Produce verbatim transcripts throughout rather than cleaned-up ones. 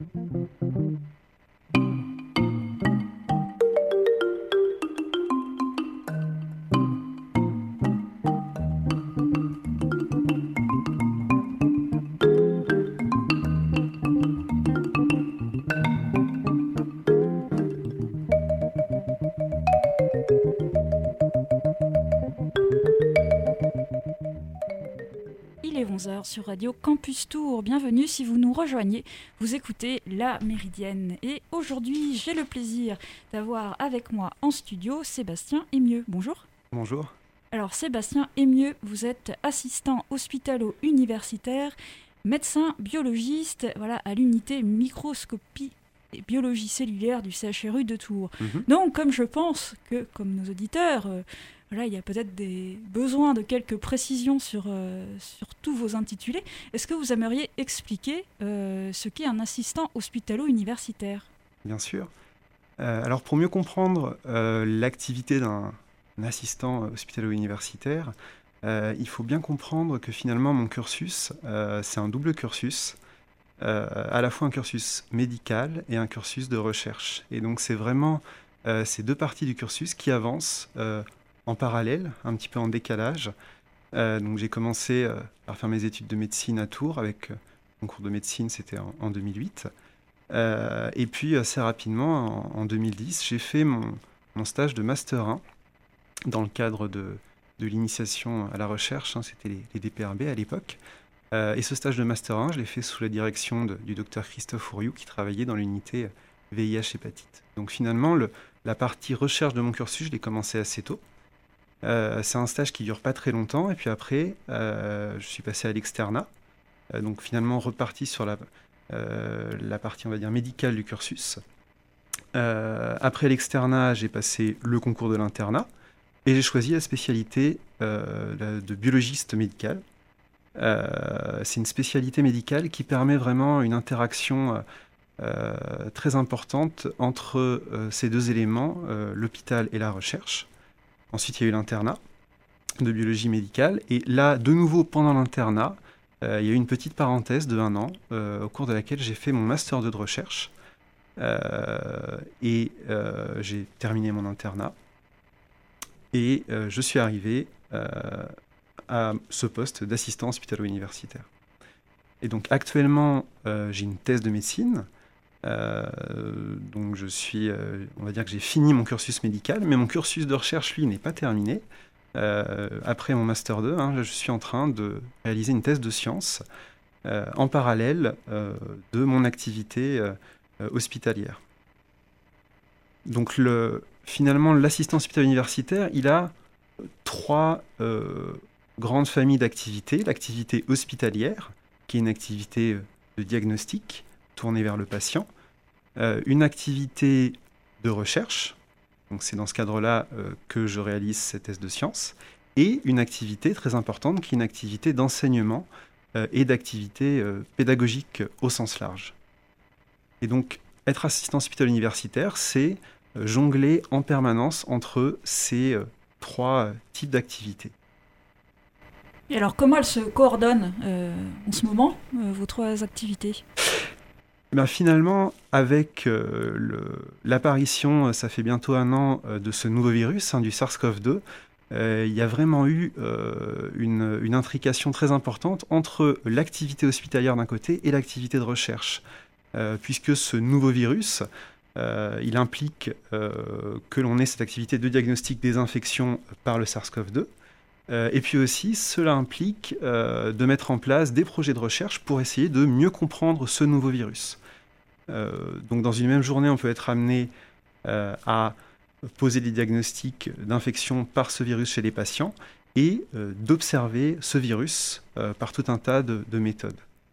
onze heures sur Radio Campus Tour. Bienvenue si vous nous rejoignez. Vous écoutez La Méridienne. Et aujourd'hui, j'ai le plaisir d'avoir avec moi en studio Sébastien Émieux. Bonjour. Bonjour. Alors Sébastien Émieux, vous êtes assistant hospitalo-universitaire, médecin biologiste voilà, à l'unité microscopie et biologie cellulaire du C H R U de Tours. Mm-hmm. Donc comme je pense que, comme nos auditeurs, euh, voilà, il y a peut-être des besoins de quelques précisions sur, euh, sur tous vos intitulés. Est-ce que vous aimeriez expliquer euh, ce qu'est un assistant hospitalo-universitaire ? Bien sûr. Euh, alors pour mieux comprendre euh, l'activité d'un assistant hospitalo-universitaire, euh, il faut bien comprendre que finalement mon cursus, euh, c'est un double cursus, euh, à la fois un cursus médical et un cursus de recherche. Et donc c'est vraiment euh, ces deux parties du cursus qui avancent euh, en parallèle, un petit peu en décalage. Euh, donc j'ai commencé euh, par faire mes études de médecine à Tours, avec euh, mon cours de médecine, c'était en, en deux mille huit. Euh, et puis assez rapidement, en, en deux mille dix, j'ai fait mon, mon stage de Master un dans le cadre de, de l'initiation à la recherche, hein, c'était les, les D P R B à l'époque. Euh, et ce stage de Master un, je l'ai fait sous la direction de, du docteur Christophe Ouriou, qui travaillait dans l'unité V I H hépatite. Donc finalement, le, la partie recherche de mon cursus, je l'ai commencé assez tôt. Euh, c'est un stage qui ne dure pas très longtemps, et puis après, euh, je suis passé à l'externat, euh, donc finalement reparti sur la, euh, la partie, on va dire, médicale du cursus. Euh, après l'externat, j'ai passé le concours de l'internat, et j'ai choisi la spécialité euh, de biologiste médical. Euh, c'est une spécialité médicale qui permet vraiment une interaction euh, très importante entre euh, ces deux éléments, euh, l'hôpital et la recherche. Ensuite, il y a eu l'internat de biologie médicale. Et là, de nouveau, pendant l'internat, euh, il y a eu une petite parenthèse de un an, euh, au cours de laquelle j'ai fait mon master deux de recherche. Euh, et euh, j'ai terminé mon internat. Et euh, je suis arrivé euh, à ce poste d'assistant hospitalo-universitaire. Et donc, actuellement, euh, j'ai une thèse de médecine. Euh, donc je suis, euh, on va dire que j'ai fini mon cursus médical, mais mon cursus de recherche, lui, n'est pas terminé. Euh, après mon Master deux, hein, je suis en train de réaliser une thèse de sciences euh, en parallèle euh, de mon activité euh, hospitalière. Donc le, finalement, l'assistant hospitalo-universitaire, il a trois euh, grandes familles d'activités. L'activité hospitalière, qui est une activité de diagnostic, tournée vers le patient, euh, une activité de recherche, donc c'est dans ce cadre-là euh, que je réalise cette thèse de sciences, et une activité très importante qui est une activité d'enseignement euh, et d'activité euh, pédagogique au sens large. Et donc, être assistant hospitalo-universitaire, c'est euh, jongler en permanence entre ces euh, trois euh, types d'activités. Et alors, comment elles se coordonnent euh, en ce moment, euh, vos trois activités ? Ben finalement, avec euh, le, l'apparition, ça fait bientôt un an, euh, de ce nouveau virus, hein, du SARS-CoV deux, euh, il y a vraiment eu euh, une, une intrication très importante entre l'activité hospitalière d'un côté et l'activité de recherche. Euh, puisque ce nouveau virus, euh, il implique euh, que l'on ait cette activité de diagnostic des infections par le SARS-CoV deux. Euh, et puis aussi, cela implique euh, de mettre en place des projets de recherche pour essayer de mieux comprendre ce nouveau virus. Euh, donc dans une même journée, on peut être amené euh, à poser des diagnostics d'infection par ce virus chez les patients et euh, d'observer ce virus euh, par tout un tas de, de méthodes.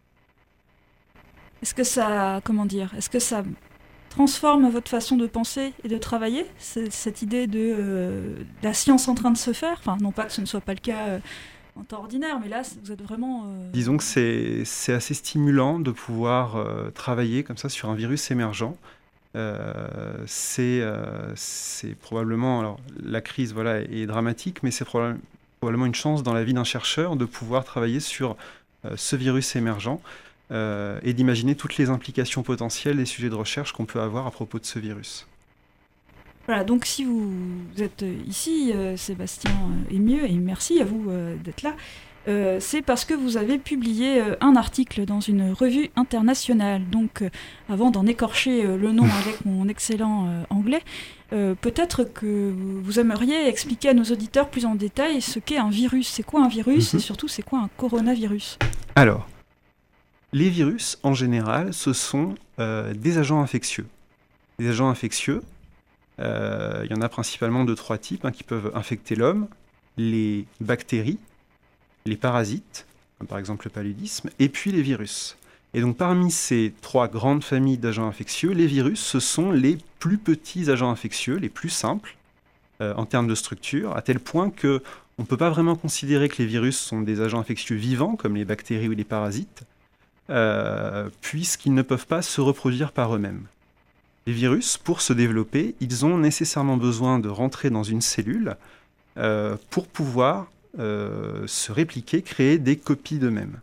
Est-ce que ça, comment dire, est-ce que ça transforme votre façon de penser et de travailler, c'est cette idée de euh, la science en train de se faire, enfin non pas que ce ne soit pas le cas euh, en temps ordinaire, mais là vous êtes vraiment... Euh... Disons que c'est, c'est assez stimulant de pouvoir euh, travailler comme ça sur un virus émergent. Euh, c'est, euh, c'est probablement, alors la crise voilà, est dramatique, mais c'est probablement une chance dans la vie d'un chercheur de pouvoir travailler sur euh, ce virus émergent. euh, et d'imaginer toutes les implications potentielles des sujets de recherche qu'on peut avoir à propos de ce virus. Voilà, donc si vous êtes ici, euh, Sébastien Émieux, et merci à vous euh, d'être là, euh, c'est parce que vous avez publié euh, un article dans une revue internationale. Donc, euh, avant d'en écorcher euh, le nom avec mon excellent euh, anglais, euh, peut-être que vous aimeriez expliquer à nos auditeurs plus en détail ce qu'est un virus. C'est quoi un virus Mm-hmm. et surtout c'est quoi un coronavirus? Alors, les virus, en général, ce sont euh, des agents infectieux. Des agents infectieux, euh, il y en a principalement de trois types hein, qui peuvent infecter l'homme, les bactéries, les parasites, comme par exemple le paludisme, et puis les virus. Et donc parmi ces trois grandes familles d'agents infectieux, les virus, ce sont les plus petits agents infectieux, les plus simples euh, en termes de structure, à tel point qu'on ne peut pas vraiment considérer que les virus sont des agents infectieux vivants, comme les bactéries ou les parasites, euh, puisqu'ils ne peuvent pas se reproduire par eux-mêmes. Les virus, pour se développer, ils ont nécessairement besoin de rentrer dans une cellule euh, pour pouvoir Euh, se répliquer, créer des copies d'eux-mêmes.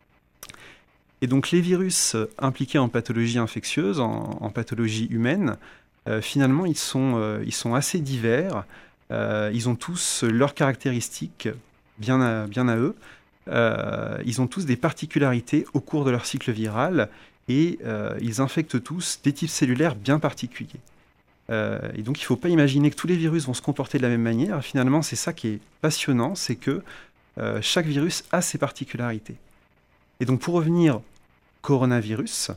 Et donc les virus impliqués en pathologie infectieuse, en, en pathologie humaine, euh, finalement ils sont, euh, ils sont assez divers, euh, ils ont tous leurs caractéristiques bien à, bien à eux, euh, ils ont tous des particularités au cours de leur cycle viral et euh, ils infectent tous des types cellulaires bien particuliers. Euh, et donc il ne faut pas imaginer que tous les virus vont se comporter de la même manière. Finalement, c'est ça qui est passionnant, c'est que euh, chaque virus a ses particularités. Et donc pour revenir au coronavirus,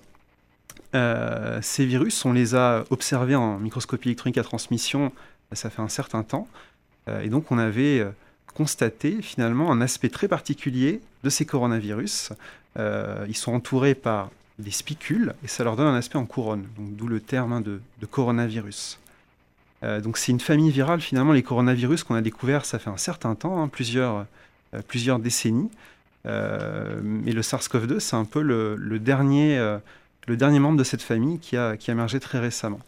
euh, ces virus, on les a observés en microscopie électronique à transmission, ça fait un certain temps, euh, et donc on avait euh, constaté finalement un aspect très particulier de ces coronavirus. Euh, ils sont entourés par des spicules, et ça leur donne un aspect en couronne, donc d'où le terme hein, de, de coronavirus. Euh, donc c'est une famille virale, finalement, les coronavirus qu'on a découverts, ça fait un certain temps, hein, plusieurs, euh, plusieurs décennies, euh, mais le SARS-CoV deux, c'est un peu le, le, dernier, euh, le dernier membre de cette famille qui a, qui a émergé très récemment.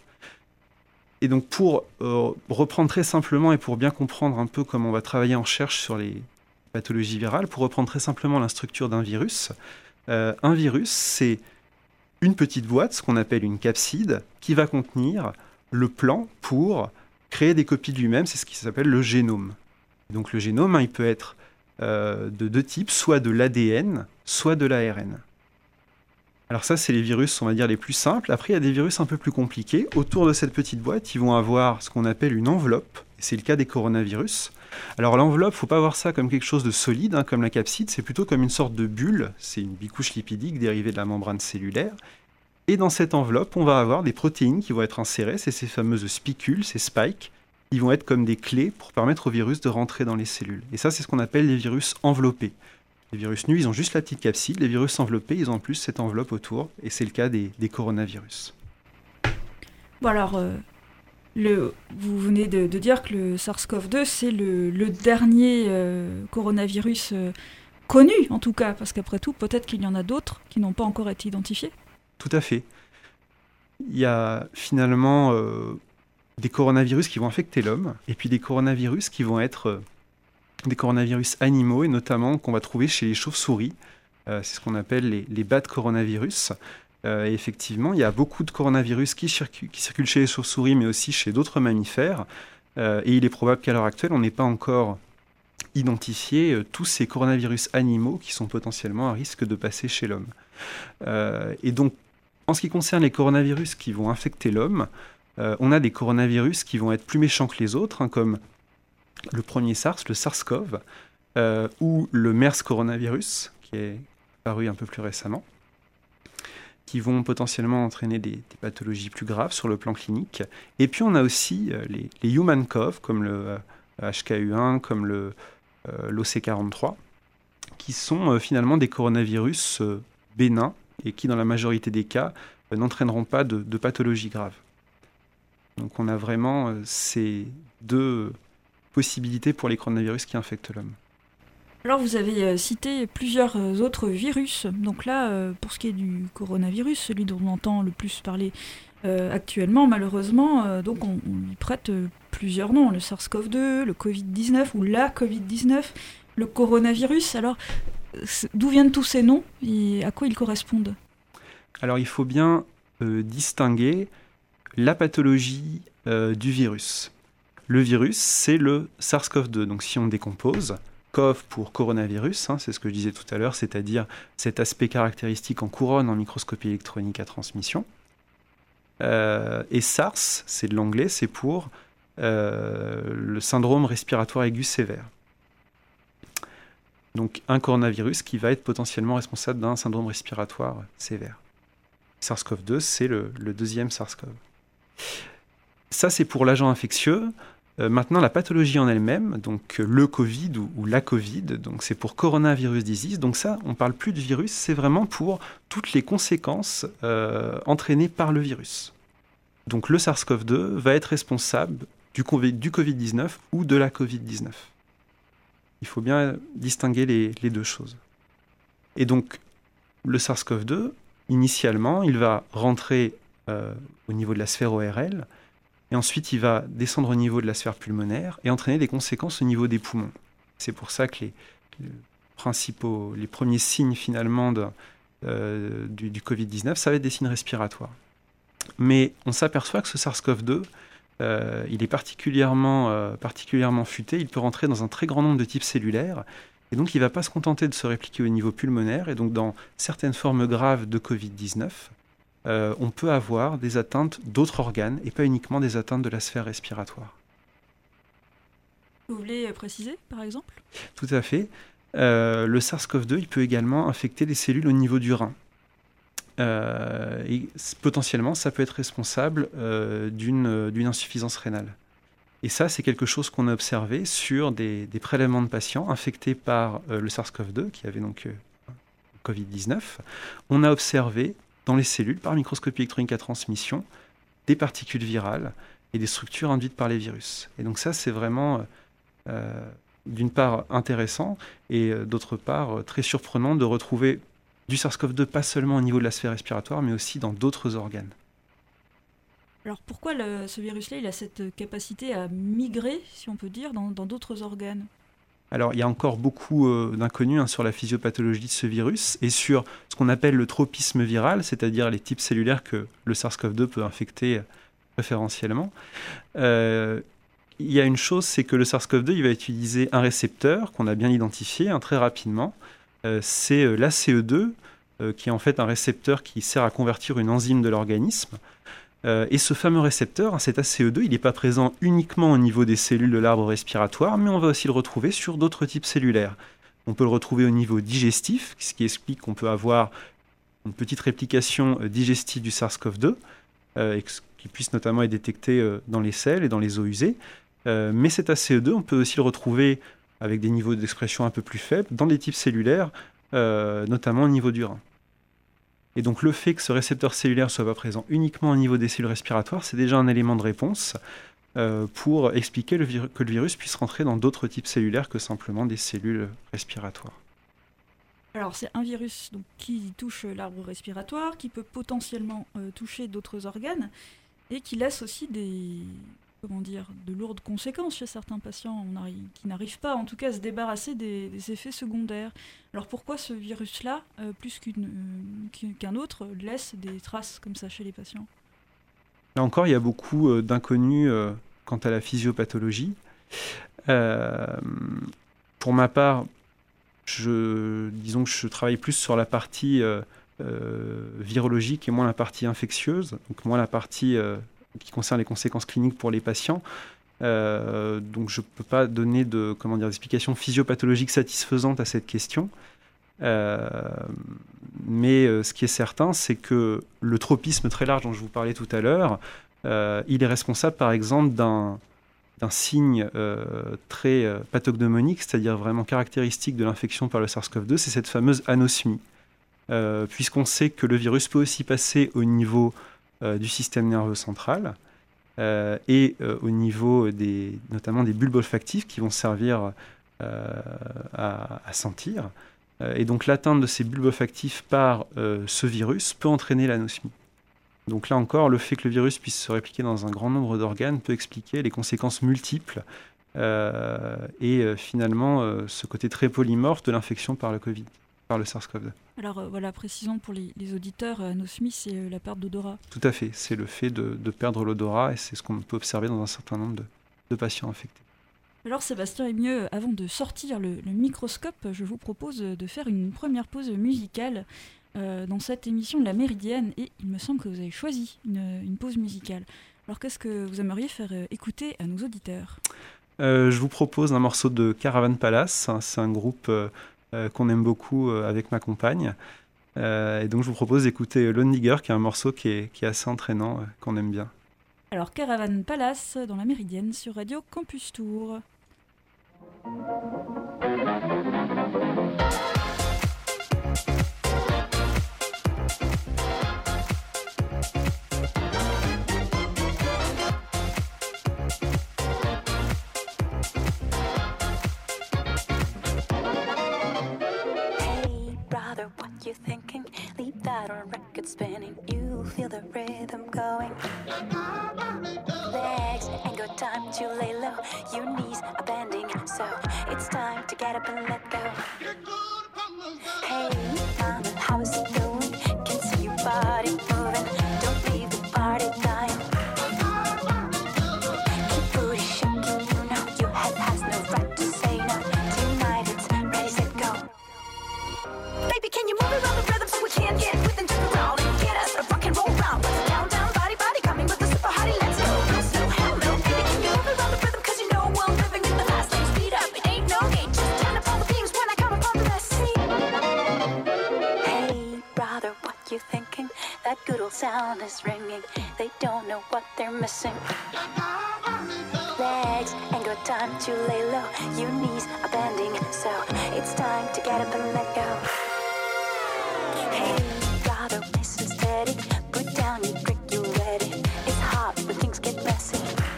Et donc pour euh, reprendre très simplement, et pour bien comprendre un peu comment on va travailler en recherche sur les pathologies virales, pour reprendre très simplement la structure d'un virus, euh, un virus, c'est une petite boîte, ce qu'on appelle une capside, qui va contenir le plan pour créer des copies de lui-même, c'est ce qui s'appelle le génome. Donc le génome, hein, il peut être euh, de deux types, soit de l'A D N, soit de l'A R N. Alors ça, c'est les virus, on va dire, les plus simples. Après, il y a des virus un peu plus compliqués. Autour de cette petite boîte, ils vont avoir ce qu'on appelle une enveloppe, et c'est le cas des coronavirus. Alors l'enveloppe, il ne faut pas voir ça comme quelque chose de solide, hein, comme la capside, c'est plutôt comme une sorte de bulle, c'est une bicouche lipidique dérivée de la membrane cellulaire. Et dans cette enveloppe, on va avoir des protéines qui vont être insérées, c'est ces fameuses spicules, ces spikes, qui vont être comme des clés pour permettre au virus de rentrer dans les cellules. Et ça, c'est ce qu'on appelle les virus enveloppés. Les virus nus, ils ont juste la petite capside, les virus enveloppés, ils ont en plus cette enveloppe autour, et c'est le cas des, des coronavirus. Bon alors, euh, le, vous venez de, de dire que le SARS-CoV deux, c'est le, le dernier euh, coronavirus euh, connu, en tout cas, parce qu'après tout, peut-être qu'il y en a d'autres qui n'ont pas encore été identifiés. Tout à fait. Il y a finalement euh, des coronavirus qui vont infecter l'homme, et puis des coronavirus qui vont être euh, des coronavirus animaux, et notamment qu'on va trouver chez les chauves-souris. Euh, c'est ce qu'on appelle les, les bad coronavirus. Euh, et effectivement, il y a beaucoup de coronavirus qui, circu- qui circulent chez les chauves-souris, mais aussi chez d'autres mammifères. Euh, et il est probable qu'à l'heure actuelle, on n'ait pas encore identifié euh, tous ces coronavirus animaux qui sont potentiellement à risque de passer chez l'homme. Euh, et donc, en ce qui concerne les coronavirus qui vont infecter l'homme, euh, on a des coronavirus qui vont être plus méchants que les autres, hein, comme le premier SARS, le SARS-CoV, euh, ou le MERS coronavirus, qui est paru un peu plus récemment, qui vont potentiellement entraîner des, des pathologies plus graves sur le plan clinique. Et puis on a aussi euh, les, les human cov, comme le euh, H K U un, comme le, euh, l'O C quarante-trois, qui sont euh, finalement des coronavirus euh, bénins, et qui, dans la majorité des cas, euh, n'entraîneront pas de, de pathologie grave. Donc on a vraiment euh, ces deux possibilités pour les coronavirus qui infectent l'homme. Alors vous avez euh, cité plusieurs euh, autres virus. Donc là, euh, pour ce qui est du coronavirus, celui dont on entend le plus parler euh, actuellement, malheureusement, euh, donc on, on lui prête euh, plusieurs noms. Le SARS-CoV deux, le covid dix-neuf ou la covid dix-neuf, le coronavirus. Alors, d'où viennent tous ces noms et à quoi ils correspondent? Alors il faut bien euh, distinguer la pathologie euh, du virus. Le virus, c'est le SARS-CoV deux. Donc si on décompose, C O V pour coronavirus, hein, c'est ce que je disais tout à l'heure, c'est-à-dire cet aspect caractéristique en couronne en microscopie électronique à transmission. Euh, et SARS, c'est de l'anglais, c'est pour euh, le syndrome respiratoire aigu sévère. Donc un coronavirus qui va être potentiellement responsable d'un syndrome respiratoire sévère. SARS-CoV deux, c'est le, le deuxième SARS-CoV. Ça, c'est pour l'agent infectieux. Euh, maintenant, la pathologie en elle-même, donc euh, le Covid ou, ou la Covid, donc c'est pour coronavirus disease. Donc ça, on ne parle plus de virus, c'est vraiment pour toutes les conséquences euh, entraînées par le virus. Donc le SARS-CoV deux va être responsable du, COVID, du covid dix-neuf ou de la covid dix-neuf. Il faut bien distinguer les, les deux choses. Et donc, le SARS-CoV deux, initialement, il va rentrer euh, au niveau de la sphère O R L, et ensuite il va descendre au niveau de la sphère pulmonaire et entraîner des conséquences au niveau des poumons. C'est pour ça que les, les principaux, les premiers signes finalement de, euh, du, du covid dix-neuf, ça va être des signes respiratoires. Mais on s'aperçoit que ce SARS-CoV deux, euh, il est particulièrement, euh, particulièrement futé, il peut rentrer dans un très grand nombre de types cellulaires, et donc il ne va pas se contenter de se répliquer au niveau pulmonaire, et donc dans certaines formes graves de covid dix-neuf, euh, on peut avoir des atteintes d'autres organes, et pas uniquement des atteintes de la sphère respiratoire. Vous voulez préciser, par exemple ? Tout à fait. Euh, le SARS-CoV deux, il peut également infecter les cellules au niveau du rein. Euh, et potentiellement, ça peut être responsable euh, d'une, d'une insuffisance rénale. Et ça, c'est quelque chose qu'on a observé sur des, des prélèvements de patients infectés par euh, le SARS-CoV deux, qui avait donc euh, covid dix-neuf. On a observé dans les cellules, par microscopie électronique à transmission, des particules virales et des structures induites par les virus. Et donc ça, c'est vraiment, euh, d'une part, intéressant, et euh, d'autre part, euh, très surprenant de retrouver du SARS-CoV deux, pas seulement au niveau de la sphère respiratoire, mais aussi dans d'autres organes. Alors pourquoi le, ce virus-là, il a cette capacité à migrer, si on peut dire, dans, dans d'autres organes ? Alors il y a encore beaucoup euh, d'inconnus hein, sur la physiopathologie de ce virus et sur ce qu'on appelle le tropisme viral, c'est-à-dire les types cellulaires que le SARS-CoV deux peut infecter euh, préférentiellement. Euh, il y a une chose, c'est que le SARS-CoV deux, il va utiliser un récepteur qu'on a bien identifié hein, très rapidement. Euh, c'est euh, l'A C E deux, euh, qui est en fait un récepteur qui sert à convertir une enzyme de l'organisme. Euh, et ce fameux récepteur, hein, cet A C E deux, il n'est pas présent uniquement au niveau des cellules de l'arbre respiratoire, mais on va aussi le retrouver sur d'autres types cellulaires. On peut le retrouver au niveau digestif, ce qui explique qu'on peut avoir une petite réplication euh, digestive du SARS-CoV deux, euh, et qui puisse notamment être détectée euh, dans les selles et dans les eaux usées. Euh, mais cet A C E deux, on peut aussi le retrouver avec des niveaux d'expression un peu plus faibles, dans des types cellulaires, euh, notamment au niveau du rein. Et donc le fait que ce récepteur cellulaire ne soit pas présent uniquement au niveau des cellules respiratoires, c'est déjà un élément de réponse euh, pour expliquer le vir- que le virus puisse rentrer dans d'autres types cellulaires que simplement des cellules respiratoires. Alors c'est un virus donc, qui touche l'arbre respiratoire, qui peut potentiellement euh, toucher d'autres organes, et qui laisse aussi des... comment dire, de lourdes conséquences chez certains patients on arrive, qui n'arrivent pas en tout cas à se débarrasser des, des effets secondaires. Alors pourquoi ce virus-là, euh, plus qu'une, euh, qu'un autre, laisse des traces comme ça chez les patients ? Là encore, il y a beaucoup euh, d'inconnus euh, quant à la physiopathologie. Euh, pour ma part, je, disons que je travaille plus sur la partie euh, euh, virologique et moins la partie infectieuse, donc moins la partie... Euh, qui concerne les conséquences cliniques pour les patients. Euh, donc je ne peux pas donner de, comment dire, d'explication physiopathologique satisfaisante à cette question. Euh, mais euh, ce qui est certain, c'est que le tropisme très large dont je vous parlais tout à l'heure, euh, il est responsable par exemple d'un, d'un signe euh, très euh, pathognomonique, c'est-à-dire vraiment caractéristique de l'infection par le SARS-CoV deux, c'est cette fameuse anosmie. Euh, puisqu'on sait que le virus peut aussi passer au niveau Euh, du système nerveux central euh, et euh, au niveau des, notamment des bulbes olfactifs qui vont servir euh, à, à sentir. Euh, et donc l'atteinte de ces bulbes olfactifs par euh, ce virus peut entraîner l'anosmie. Donc là encore, le fait que le virus puisse se répliquer dans un grand nombre d'organes peut expliquer les conséquences multiples euh, et euh, finalement euh, ce côté très polymorphe de l'infection par le Covid. par le SARS-C o V deux. Alors euh, voilà, précisons pour les, les auditeurs, euh, anosmie, c'est euh, la perte d'odorat. Tout à fait, c'est le fait de, de perdre l'odorat et c'est ce qu'on peut observer dans un certain nombre de, de patients infectés. Alors Sébastien Emieux, avant de sortir le, le microscope, je vous propose de faire une première pause musicale euh, dans cette émission de la Méridienne et il me semble que vous avez choisi une, une pause musicale. Alors qu'est-ce que vous aimeriez faire écouter à nos auditeurs ? euh, Je vous propose un morceau de Caravan Palace, c'est un groupe euh, euh, qu'on aime beaucoup euh, avec ma compagne. Euh, et donc je vous propose d'écouter Lone Nigger, qui est un morceau qui est, qui est assez entraînant, euh, qu'on aime bien. Alors Caravan Palace dans la Méridienne sur Radio Campus Tour. You thinking, leave that on record spinning. You feel the rhythm going. Legs ain't got time to lay low. Your knees are bending, so it's time to get up and let go. Hey, mama, how is it going? Can see your body moving. Don't leave the party dying. Keep booty shaking, you know your head has no right to say no. Tonight it's ready, set, go. Baby, can you move around the rhythm so we can get with and turn around and get us a rock and roll round? Down, down, body, body, coming with the super hottie, let's go. No, slow, hell no. Baby, can you move around the rhythm? Cause you know I'm living in the fast lane. Speed up, it ain't no gate. Just turn up all the beams when I come up on the scene. Hey, brother, what you thinking? That good old sound is ringing. They don't know what they're missing. Legs ain't got time to lay low. Your knees are bending, so it's time to get up and let go. Hey, brother, listen steady. Put down your drink, you ready. It's hot when things get messy.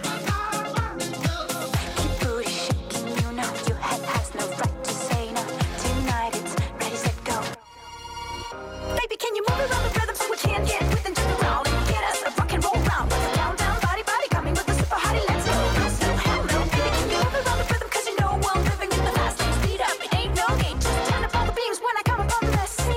Keep booty shaking, you know your head has no right to say no. Tonight it's ready, set, go. Baby, can you move around the rhythm so we can get with and turn around and get us a rock and roll round? Down, down, body, body, coming with the super hottie, let's go. No, slow, hell no. Baby, can you move around the rhythm? Cause you know I'm living in the fast lane. Speed up, it ain't no gate. Just turn up all the beams when I come up on the scene.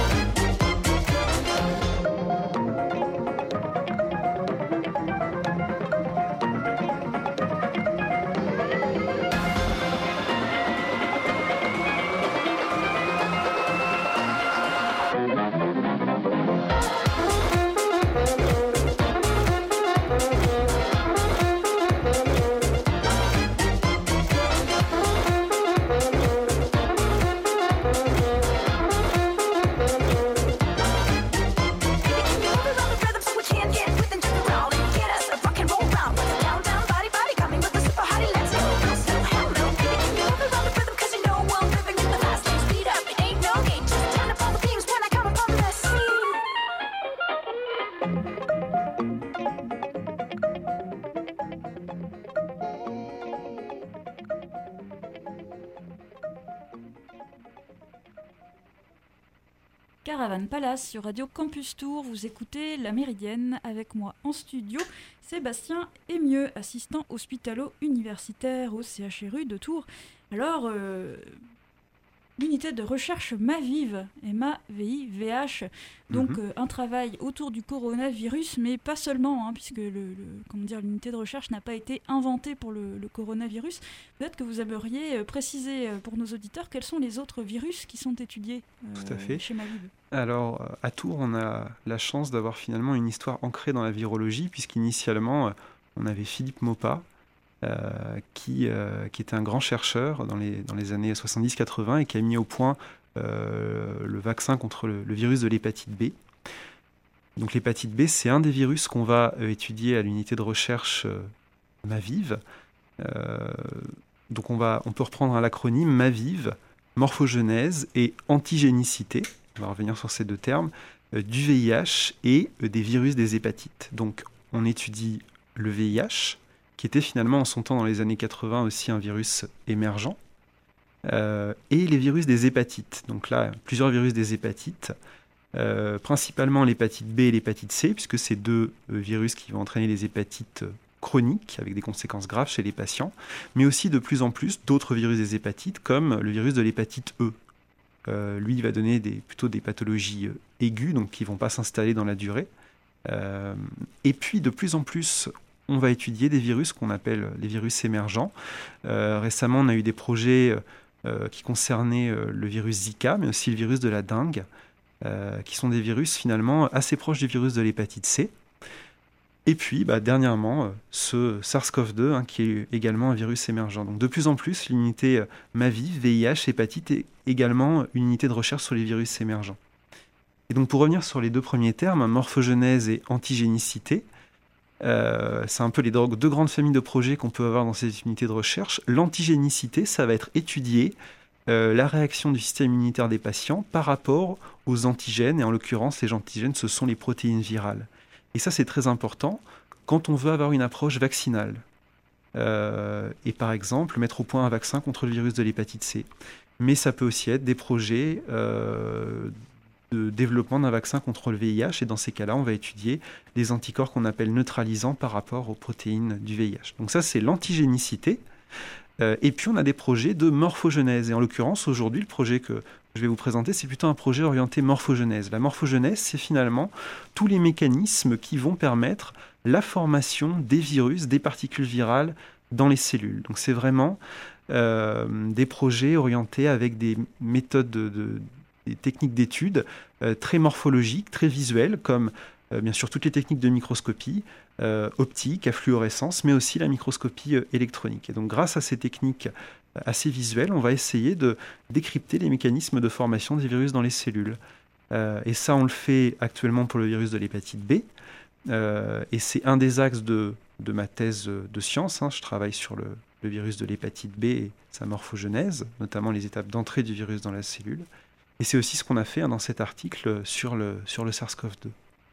Caravan Palace sur Radio Campus Tour, vous écoutez La Méridienne avec moi en studio, Sébastien Emieux, assistant hospitalo-universitaire au C H R U de Tours. Alors, euh, l'unité de recherche MAVIV, M A V I V H, donc mm-hmm. euh, un travail autour du coronavirus, mais pas seulement, hein, puisque le, le, comment dire, l'unité de recherche n'a pas été inventée pour le, le coronavirus. Peut-être que vous aimeriez euh, préciser euh, pour nos auditeurs quels sont les autres virus qui sont étudiés euh, Tout à fait. chez MAVIV. Alors, à Tours, on a la chance d'avoir finalement une histoire ancrée dans la virologie, puisqu'initialement, on avait Philippe Maupas, Euh, qui, euh, qui était un grand chercheur dans les, dans les années soixante-dix quatre-vingts et qui a mis au point euh, le vaccin contre le, le virus de l'hépatite B. Donc l'hépatite B, c'est un des virus qu'on va euh, étudier à l'unité de recherche euh, MAVIV. Euh, donc on, va, on peut reprendre l'acronyme MAVIV, morphogenèse et antigénicité, on va revenir sur ces deux termes, euh, du V I H et euh, des virus des hépatites. Donc on étudie le V I H, qui était finalement en son temps dans les années quatre-vingts aussi un virus émergent, euh, et les virus des hépatites. Donc là, plusieurs virus des hépatites, euh, principalement l'hépatite B et l'hépatite C, puisque c'est deux euh, virus qui vont entraîner les hépatites chroniques, avec des conséquences graves chez les patients, mais aussi de plus en plus d'autres virus des hépatites, comme le virus de l'hépatite E. euh, lui, il va donner des, plutôt des pathologies euh, aiguës, donc qui ne vont pas s'installer dans la durée. Euh, et puis, de plus en plus, on va étudier des virus qu'on appelle les virus émergents. Euh, récemment, on a eu des projets euh, qui concernaient euh, le virus Zika, mais aussi le virus de la dengue, euh, qui sont des virus finalement assez proches du virus de l'hépatite C. Et puis, bah, dernièrement, euh, ce SARS-CoV deux, hein, qui est également un virus émergent. Donc, de plus en plus, l'unité euh, MAVI, V I H, hépatite est également une unité de recherche sur les virus émergents. Et donc, pour revenir sur les deux premiers termes, morphogenèse et antigénicité, euh, c'est un peu les deux grandes familles de projets qu'on peut avoir dans ces unités de recherche. L'antigénicité, ça va être étudier euh, la réaction du système immunitaire des patients par rapport aux antigènes, et en l'occurrence, les antigènes, ce sont les protéines virales. Et ça, c'est très important quand on veut avoir une approche vaccinale. Euh, et par exemple, mettre au point un vaccin contre le virus de l'hépatite C. Mais ça peut aussi être des projets euh, de développement d'un vaccin contre le V I H. Et dans ces cas-là, on va étudier les anticorps qu'on appelle neutralisants par rapport aux protéines du V I H. Donc ça, c'est l'antigénicité. Euh, et puis, on a des projets de morphogenèse. Et en l'occurrence, aujourd'hui, le projet que je vais vous présenter, c'est plutôt un projet orienté morphogenèse. La morphogenèse, c'est finalement tous les mécanismes qui vont permettre la formation des virus, des particules virales dans les cellules. Donc c'est vraiment euh, des projets orientés avec des méthodes, de, de, des techniques d'études euh, très morphologiques, très visuelles, comme euh, bien sûr toutes les techniques de microscopie, euh, optique, à fluorescence, mais aussi la microscopie euh, électronique. Et donc grâce à ces techniques assez visuel, on va essayer de décrypter les mécanismes de formation des virus dans les cellules. Euh, et ça, on le fait actuellement pour le virus de l'hépatite B. Euh, et c'est un des axes de, de ma thèse de science. Hein. Je travaille sur le, le virus de l'hépatite B et sa morphogenèse, notamment les étapes d'entrée du virus dans la cellule. Et c'est aussi ce qu'on a fait hein, dans cet article sur le, sur le SARS-CoV deux.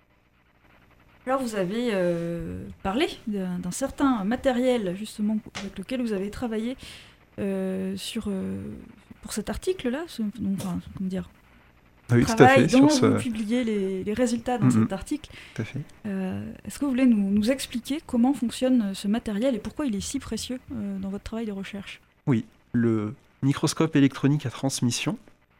Alors vous avez euh, parlé d'un, d'un certain matériel justement avec lequel vous avez travaillé Euh, sur, euh, pour cet article-là, ce, donc, enfin, comment dire, oui, tout à fait, dont sur ce... vous publiez les, les résultats dans mm-hmm. cet article. Tout à fait. Euh, est-ce que vous voulez nous, nous expliquer comment fonctionne ce matériel et pourquoi il est si précieux euh, dans votre travail de recherche ? Oui, le microscope électronique à transmission,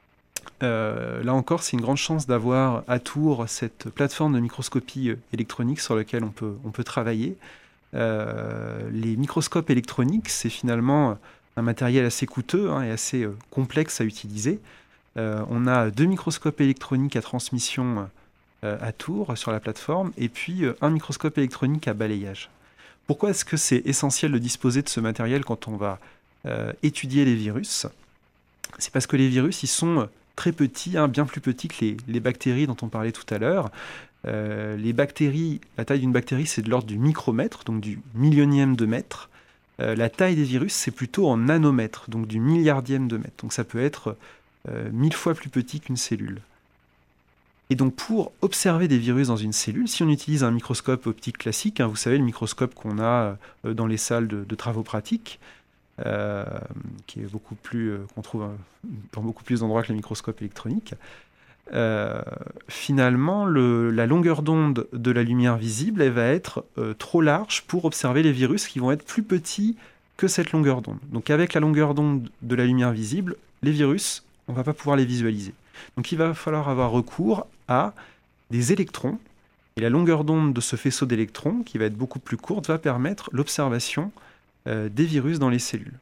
euh, là encore, c'est une grande chance d'avoir à Tours cette plateforme de microscopie électronique sur laquelle on peut, on peut travailler. Euh, les microscopes électroniques, c'est finalement un matériel assez coûteux hein, et assez euh, complexe à utiliser. Euh, on a deux microscopes électroniques à transmission euh, à Tours sur la plateforme et puis euh, un microscope électronique à balayage. Pourquoi est-ce que c'est essentiel de disposer de ce matériel quand on va euh, étudier les virus ? C'est parce que les virus, ils sont très petits, hein, bien plus petits que les, les bactéries dont on parlait tout à l'heure. Euh, les bactéries, la taille d'une bactérie, c'est de l'ordre du micromètre, donc du millionième de mètre. Euh, la taille des virus, c'est plutôt en nanomètres, donc du milliardième de mètre. Donc ça peut être euh, mille fois plus petit qu'une cellule. Et donc pour observer des virus dans une cellule, si on utilise un microscope optique classique, hein, vous savez, le microscope qu'on a euh, dans les salles de, de travaux pratiques, euh, qui est beaucoup plus, euh, qu'on trouve euh, dans beaucoup plus d'endroits que le microscope électronique, Euh, finalement, le, la longueur d'onde de la lumière visible, elle va être euh, trop large pour observer les virus qui vont être plus petits que cette longueur d'onde. Donc avec la longueur d'onde de la lumière visible, les virus, on ne va pas pouvoir les visualiser. Donc il va falloir avoir recours à des électrons, et la longueur d'onde de ce faisceau d'électrons, qui va être beaucoup plus courte, va permettre l'observation euh, des virus dans les cellules.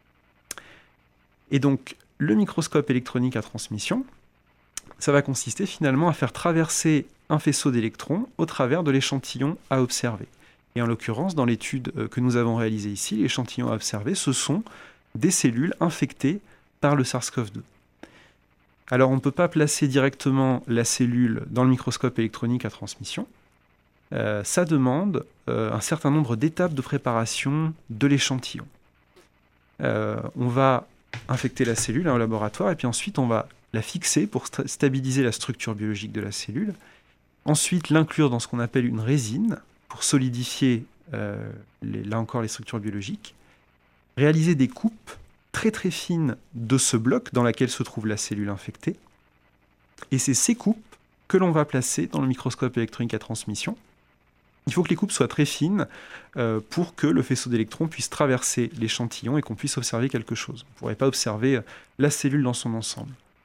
Et donc le microscope électronique à transmission, ça va consister finalement à faire traverser un faisceau d'électrons au travers de l'échantillon à observer. Et en l'occurrence, dans l'étude que nous avons réalisée ici, l'échantillon à observer, ce sont des cellules infectées par le SARS-CoV deux. Alors on ne peut pas placer directement la cellule dans le microscope électronique à transmission. Euh, ça demande euh, un certain nombre d'étapes de préparation de l'échantillon. Euh, on va infecter la cellule hein, au laboratoire et puis ensuite on va la fixer pour st- stabiliser la structure biologique de la cellule. Ensuite, l'inclure dans ce qu'on appelle une résine pour solidifier, euh, les, là encore, les structures biologiques. Réaliser des coupes très très fines de ce bloc dans lequel se trouve la cellule infectée. Et c'est ces coupes que l'on va placer dans le microscope électronique à transmission. Il faut que les coupes soient très fines euh, pour que le faisceau d'électrons puisse traverser l'échantillon et qu'on puisse observer quelque chose. On ne pourrait pas observer la cellule dans son ensemble.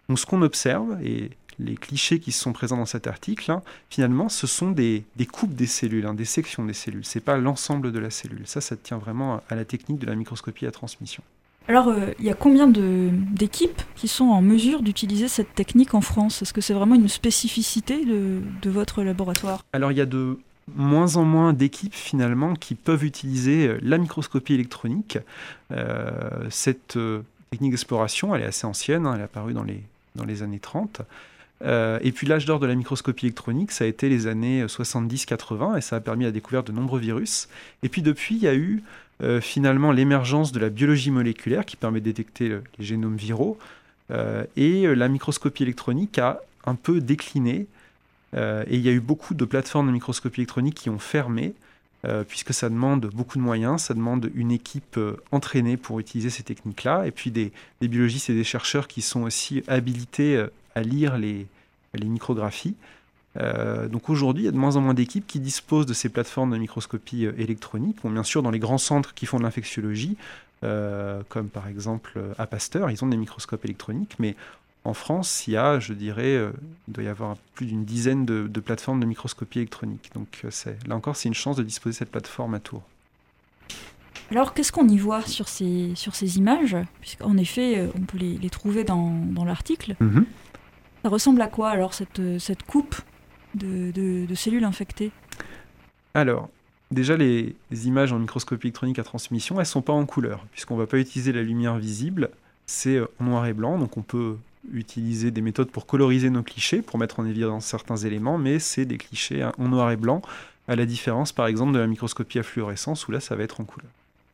Donc ce qu'on observe, et les clichés qui sont présents dans cet article, hein, finalement, ce sont des, des coupes des cellules, hein, des sections des cellules. Ce n'est pas l'ensemble de la cellule. Ça, ça tient vraiment à, à la technique de la microscopie à transmission. Alors, il euh, y a combien de, d'équipes qui sont en mesure d'utiliser cette technique en France ? Est-ce que c'est vraiment une spécificité de, de votre laboratoire ? Alors, il y a de moins en moins d'équipes, finalement, qui peuvent utiliser la microscopie électronique. Euh, cette euh, technique d'exploration, elle est assez ancienne, hein, elle est apparue dans les, dans les années trente. Euh, et puis l'âge d'or de la microscopie électronique, ça a été les années soixante-dix quatre-vingts, et ça a permis la découverte de nombreux virus. Et puis depuis, il y a eu euh, finalement l'émergence de la biologie moléculaire qui permet de détecter le, les génomes viraux, euh, et euh, la microscopie électronique a un peu décliné, euh, et il y a eu beaucoup de plateformes de microscopie électronique qui ont fermé, euh, puisque ça demande beaucoup de moyens, ça demande une équipe euh, entraînée pour utiliser ces techniques-là, et puis des, des biologistes et des chercheurs qui sont aussi habilités euh, à lire les, les micrographies. Euh, donc aujourd'hui, il y a de moins en moins d'équipes qui disposent de ces plateformes de microscopie euh, électronique. Bon, bien sûr, dans les grands centres qui font de l'infectiologie, euh, comme par exemple à Pasteur, ils ont des microscopes électroniques, mais en France, il y a, je dirais, euh, il doit y avoir plus d'une dizaine de, de plateformes de microscopie électronique. Donc euh, c'est, là encore, c'est une chance de disposer de cette plateforme à Tours. Alors, qu'est-ce qu'on y voit sur ces, sur ces images ? Puisqu'en effet, on peut les, les trouver dans, dans l'article. Mm-hmm. Ça ressemble à quoi, alors, cette, cette coupe de, de, de cellules infectées ? Alors, déjà, les, les images en microscopie électronique à transmission, elles ne sont pas en couleur, puisqu'on ne va pas utiliser la lumière visible, c'est en noir et blanc, donc on peut utiliser des méthodes pour coloriser nos clichés, pour mettre en évidence certains éléments, mais c'est des clichés en noir et blanc, à la différence, par exemple, de la microscopie à fluorescence, où là, ça va être en couleur.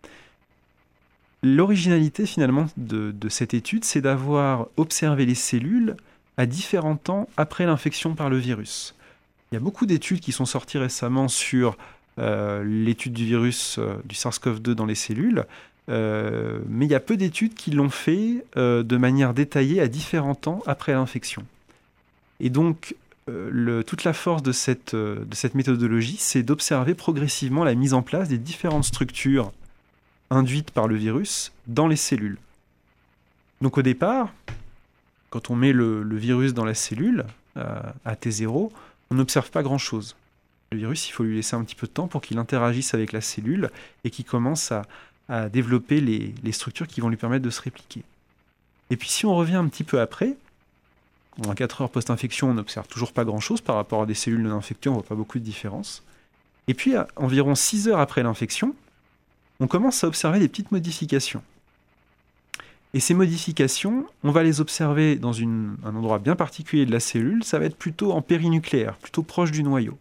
L'originalité, finalement, de, de cette étude, c'est d'avoir observé les cellules à différents temps après l'infection par le virus. Il y a beaucoup d'études qui sont sorties récemment sur euh, l'étude du virus euh, du SARS-CoV deux dans les cellules, euh, mais il y a peu d'études qui l'ont fait euh, de manière détaillée à différents temps après l'infection. Et donc, euh, le, toute la force de cette, euh, de cette méthodologie, c'est d'observer progressivement la mise en place des différentes structures induites par le virus dans les cellules. Donc au départ, quand on met le, le virus dans la cellule, euh, à T zéro, on n'observe pas grand-chose. Le virus, il faut lui laisser un petit peu de temps pour qu'il interagisse avec la cellule et qu'il commence à, à développer les, les structures qui vont lui permettre de se répliquer. Et puis si on revient un petit peu après, en quatre heures post-infection, on n'observe toujours pas grand-chose par rapport à des cellules non infectées, on ne voit pas beaucoup de différence. Et puis à environ six heures après l'infection, on commence à observer des petites modifications. Et ces modifications, on va les observer dans une, un endroit bien particulier de la cellule, ça va être plutôt en périnucléaire, plutôt proche du noyau.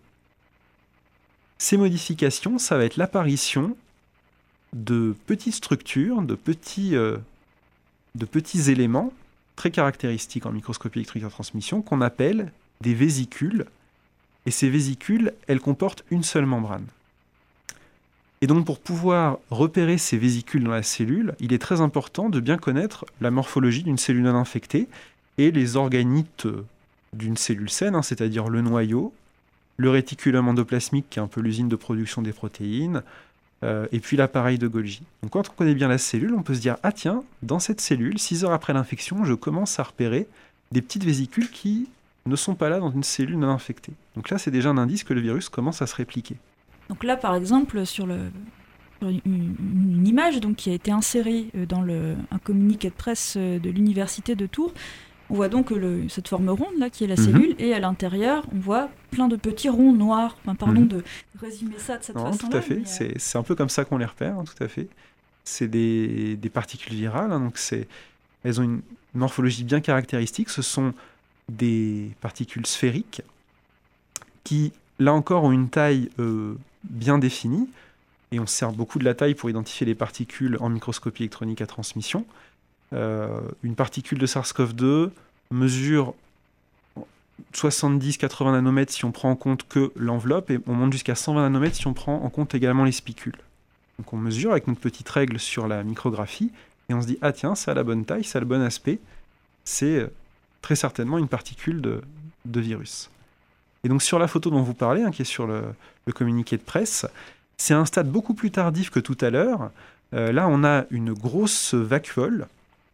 Ces modifications, ça va être l'apparition de petites structures, de petits, euh, de petits éléments très caractéristiques en microscopie électronique à transmission qu'on appelle des vésicules. Et ces vésicules, elles comportent une seule membrane. Et donc pour pouvoir repérer ces vésicules dans la cellule, il est très important de bien connaître la morphologie d'une cellule non infectée et les organites d'une cellule saine, hein, c'est-à-dire le noyau, le réticulum endoplasmique qui est un peu l'usine de production des protéines, euh, et puis l'appareil de Golgi. Donc quand on connaît bien la cellule, on peut se dire « Ah tiens, dans cette cellule, six heures après l'infection, je commence à repérer des petites vésicules qui ne sont pas là dans une cellule non infectée. » Donc là, c'est déjà un indice que le virus commence à se répliquer. Donc là, par exemple, sur, le, sur une, une image donc, qui a été insérée dans le, un communiqué de presse de l'université de Tours, on voit donc le, cette forme ronde là qui est la cellule, mm-hmm. et à l'intérieur, on voit plein de petits ronds noirs. Enfin, pardon mm-hmm. de résumer ça de cette non, façon-là. Tout à fait, mais, c'est, euh... c'est un peu comme ça qu'on les repère, hein, tout à fait. C'est des, des particules virales, hein, donc c'est, elles ont une morphologie bien caractéristique. Ce sont des particules sphériques qui, là encore, ont une taille euh, bien définie, et on se sert beaucoup de la taille pour identifier les particules en microscopie électronique à transmission. Euh, une particule de SARS-CoV deux mesure soixante-dix à quatre-vingts nanomètres si on prend en compte que l'enveloppe, et on monte jusqu'à cent vingt nanomètres si on prend en compte également les spicules. Donc on mesure avec notre petite règle sur la micrographie, et on se dit « Ah tiens, ça a la bonne taille, ça a le bon aspect, c'est très certainement une particule de, de virus. » Et donc sur la photo dont vous parlez, hein, qui est sur le, le communiqué de presse, c'est un stade beaucoup plus tardif que tout à l'heure. Euh, là, on a une grosse vacuole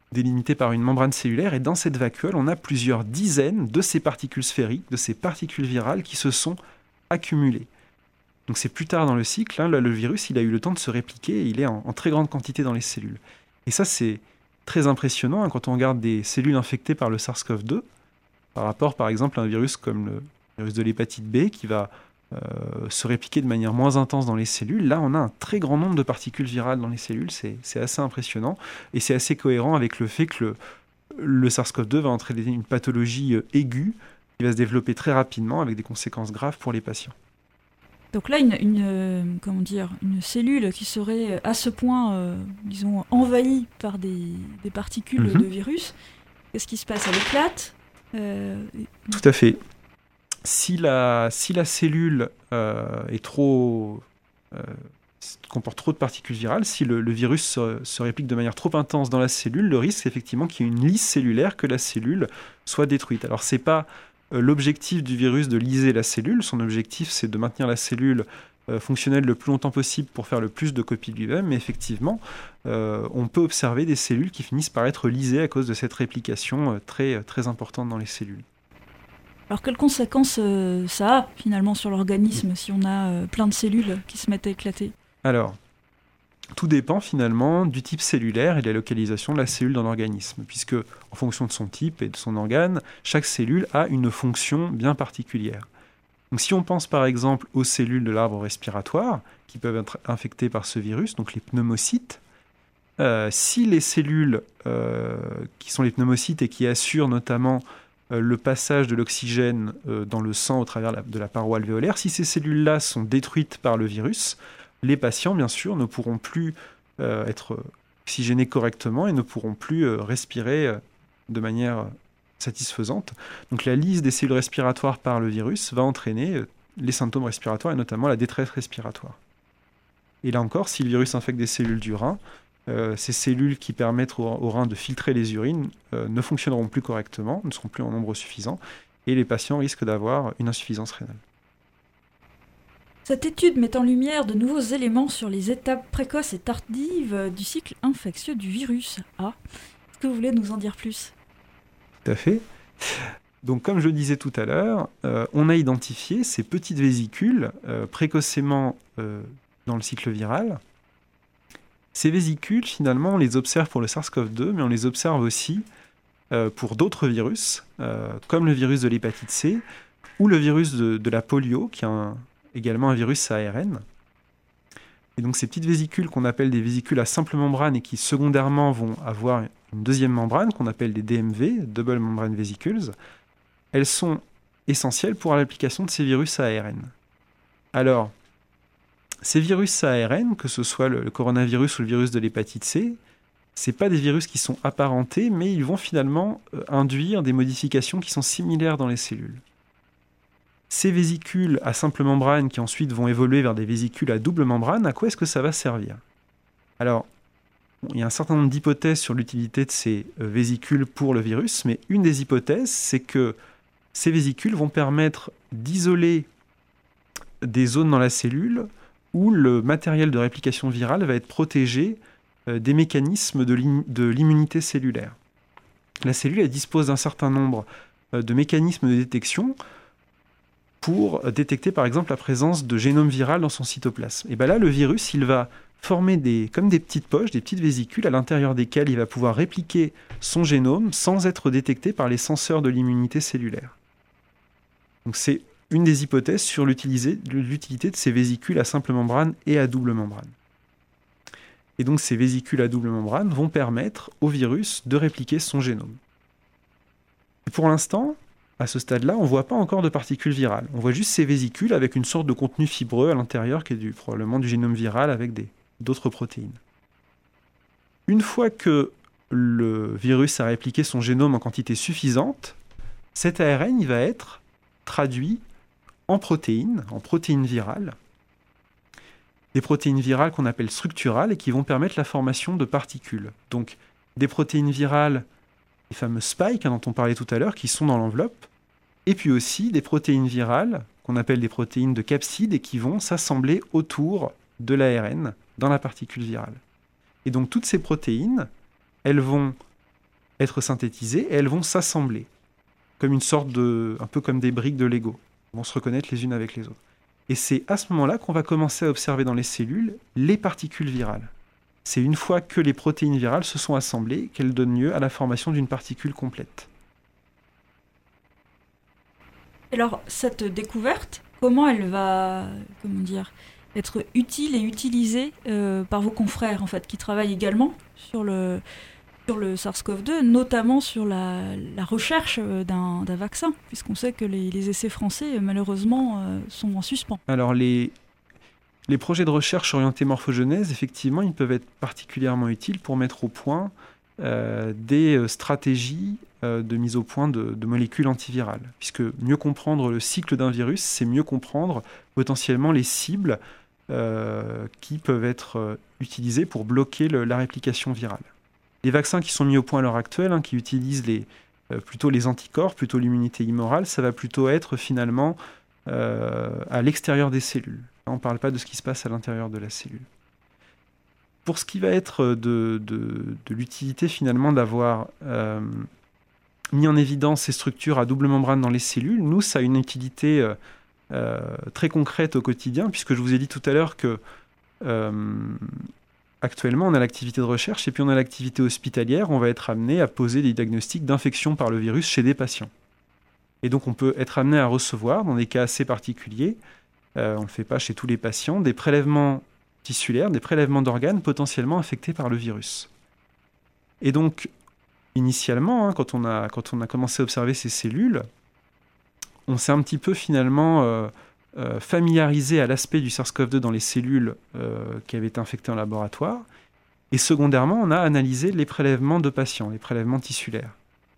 délimitée par une membrane cellulaire, et dans cette vacuole, on a plusieurs dizaines de ces particules sphériques, de ces particules virales qui se sont accumulées. Donc c'est plus tard dans le cycle, hein, là, le virus il a eu le temps de se répliquer et il est en, en très grande quantité dans les cellules. Et ça c'est très impressionnant hein, quand on regarde des cellules infectées par le SARS-C o V deux, par rapport par exemple à un virus comme le virus de l'hépatite B qui va euh, se répliquer de manière moins intense dans les cellules. Là on a un très grand nombre de particules virales dans les cellules, c'est, c'est assez impressionnant et c'est assez cohérent avec le fait que le, le SARS-C o V deux va entraîner une pathologie euh, aiguë qui va se développer très rapidement avec des conséquences graves pour les patients. Donc là, une, une, euh, comment dire, une cellule qui serait à ce point, euh, disons, envahie par des, des particules Mm-hmm. de virus, qu'est-ce qui se passe? Elle éclate euh, Tout à fait. Si la, si la cellule euh, est trop, euh, comporte trop de particules virales, si le, le virus se, se réplique de manière trop intense dans la cellule, le risque c'est effectivement qu'il y ait une lyse cellulaire, que la cellule soit détruite. Alors c'est pas l'objectif du virus de lyser la cellule, son objectif c'est de maintenir la cellule euh, fonctionnelle le plus longtemps possible pour faire le plus de copies de lui-même, mais effectivement, euh, on peut observer des cellules qui finissent par être lysées à cause de cette réplication euh, très, très importante dans les cellules. Alors quelles conséquences euh, ça a finalement sur l'organisme si on a euh, plein de cellules qui se mettent à éclater? Alors, tout dépend finalement du type cellulaire et de la localisation de la cellule dans l'organisme, puisque en fonction de son type et de son organe, chaque cellule a une fonction bien particulière. Donc si on pense par exemple aux cellules de l'arbre respiratoire, qui peuvent être infectées par ce virus, donc les pneumocytes, euh, si les cellules euh, qui sont les pneumocytes et qui assurent notamment euh, le passage de l'oxygène euh, dans le sang au travers la, de la paroi alvéolaire, si ces cellules-là sont détruites par le virus, les patients, bien sûr, ne pourront plus euh, être oxygénés correctement et ne pourront plus euh, respirer euh, de manière satisfaisante. Donc la lyse des cellules respiratoires par le virus va entraîner euh, les symptômes respiratoires et notamment la détresse respiratoire. Et là encore, si le virus infecte des cellules du rein, euh, ces cellules qui permettent au, au rein de filtrer les urines euh, ne fonctionneront plus correctement, ne seront plus en nombre suffisant, et les patients risquent d'avoir une insuffisance rénale. Cette étude met en lumière de nouveaux éléments sur les étapes précoces et tardives du cycle infectieux du virus. Ah, est-ce que vous voulez nous en dire plus? Tout à fait. Donc, comme je le disais tout à l'heure, euh, on a identifié ces petites vésicules euh, précocement euh, dans le cycle viral. Ces vésicules, finalement, on les observe pour le SARS-C o V deux, mais on les observe aussi euh, pour d'autres virus, euh, comme le virus de l'hépatite C ou le virus de, de la polio, qui est un également un virus à A R N. Et donc ces petites vésicules qu'on appelle des vésicules à simple membrane et qui secondairement vont avoir une deuxième membrane qu'on appelle des D M V, Double Membrane Vesicles, elles sont essentielles pour l'application de ces virus à A R N. Alors, ces virus à A R N, que ce soit le, le coronavirus ou le virus de l'hépatite C, ce n'est pas des virus qui sont apparentés, mais ils vont finalement euh, induire des modifications qui sont similaires dans les cellules. Ces vésicules à simple membrane qui ensuite vont évoluer vers des vésicules à double membrane, à quoi est-ce que ça va servir? Alors, bon, il y a un certain nombre d'hypothèses sur l'utilité de ces euh, vésicules pour le virus, mais une des hypothèses, c'est que ces vésicules vont permettre d'isoler des zones dans la cellule où le matériel de réplication virale va être protégé euh, des mécanismes de, l'im- de l'immunité cellulaire. La cellule elle dispose d'un certain nombre euh, de mécanismes de détection pour détecter par exemple la présence de génome viral dans son cytoplasme. Et bien là, le virus, il va former des, comme des petites poches, des petites vésicules à l'intérieur desquelles il va pouvoir répliquer son génome sans être détecté par les senseurs de l'immunité cellulaire. Donc c'est une des hypothèses sur l'utilité de ces vésicules à simple membrane et à double membrane. Et donc ces vésicules à double membrane vont permettre au virus de répliquer son génome. Et pour l'instant, à ce stade-là, on ne voit pas encore de particules virales. On voit juste ces vésicules avec une sorte de contenu fibreux à l'intérieur qui est du, probablement du génome viral avec des, d'autres protéines. Une fois que le virus a répliqué son génome en quantité suffisante, cet A R N il va être traduit en protéines, en protéines virales, des protéines virales qu'on appelle structurales et qui vont permettre la formation de particules. Donc des protéines virales, les fameux spikes hein, dont on parlait tout à l'heure, qui sont dans l'enveloppe, et puis aussi des protéines virales, qu'on appelle des protéines de capside, et qui vont s'assembler autour de l'A R N dans la particule virale. Et donc toutes ces protéines, elles vont être synthétisées et elles vont s'assembler, comme une sorte de, un peu comme des briques de Lego. Elles vont se reconnaître les unes avec les autres. Et c'est à ce moment-là qu'on va commencer à observer dans les cellules les particules virales. C'est une fois que les protéines virales se sont assemblées qu'elles donnent lieu à la formation d'une particule complète. Alors, cette découverte, comment elle va, comment dire, être utile et utilisée euh, par vos confrères, en fait, qui travaillent également sur le, sur le SARS-CoV deux, notamment sur la, la recherche d'un, d'un vaccin, puisqu'on sait que les, les essais français, malheureusement, euh, sont en suspens. Alors, les, les projets de recherche orientés morphogenèse, effectivement, ils peuvent être particulièrement utiles pour mettre au point euh, des stratégies euh, de mise au point de, de molécules antivirales. Puisque mieux comprendre le cycle d'un virus, c'est mieux comprendre potentiellement les cibles euh, qui peuvent être euh, utilisées pour bloquer le, la réplication virale. Les vaccins qui sont mis au point à l'heure actuelle, hein, qui utilisent les, euh, plutôt les anticorps, plutôt l'immunité immorale, ça va plutôt être finalement euh, à l'extérieur des cellules. On ne parle pas de ce qui se passe à l'intérieur de la cellule. Pour ce qui va être de, de, de l'utilité finalement d'avoir euh, mis en évidence ces structures à double membrane dans les cellules, nous, ça a une utilité euh, euh, très concrète au quotidien, puisque je vous ai dit tout à l'heure que euh, actuellement, on a l'activité de recherche et puis on a l'activité hospitalière. On va être amené à poser des diagnostics d'infection par le virus chez des patients. Et donc, on peut être amené à recevoir, dans des cas assez particuliers, euh, on ne le fait pas chez tous les patients, des prélèvements tissulaires, des prélèvements d'organes potentiellement infectés par le virus. Et donc, initialement, hein, quand, on a, quand on a commencé à observer ces cellules, on s'est un petit peu finalement euh, euh, familiarisé à l'aspect du SARS-CoV deux dans les cellules euh, qui avaient été infectées en laboratoire. Et secondairement, on a analysé les prélèvements de patients, les prélèvements tissulaires.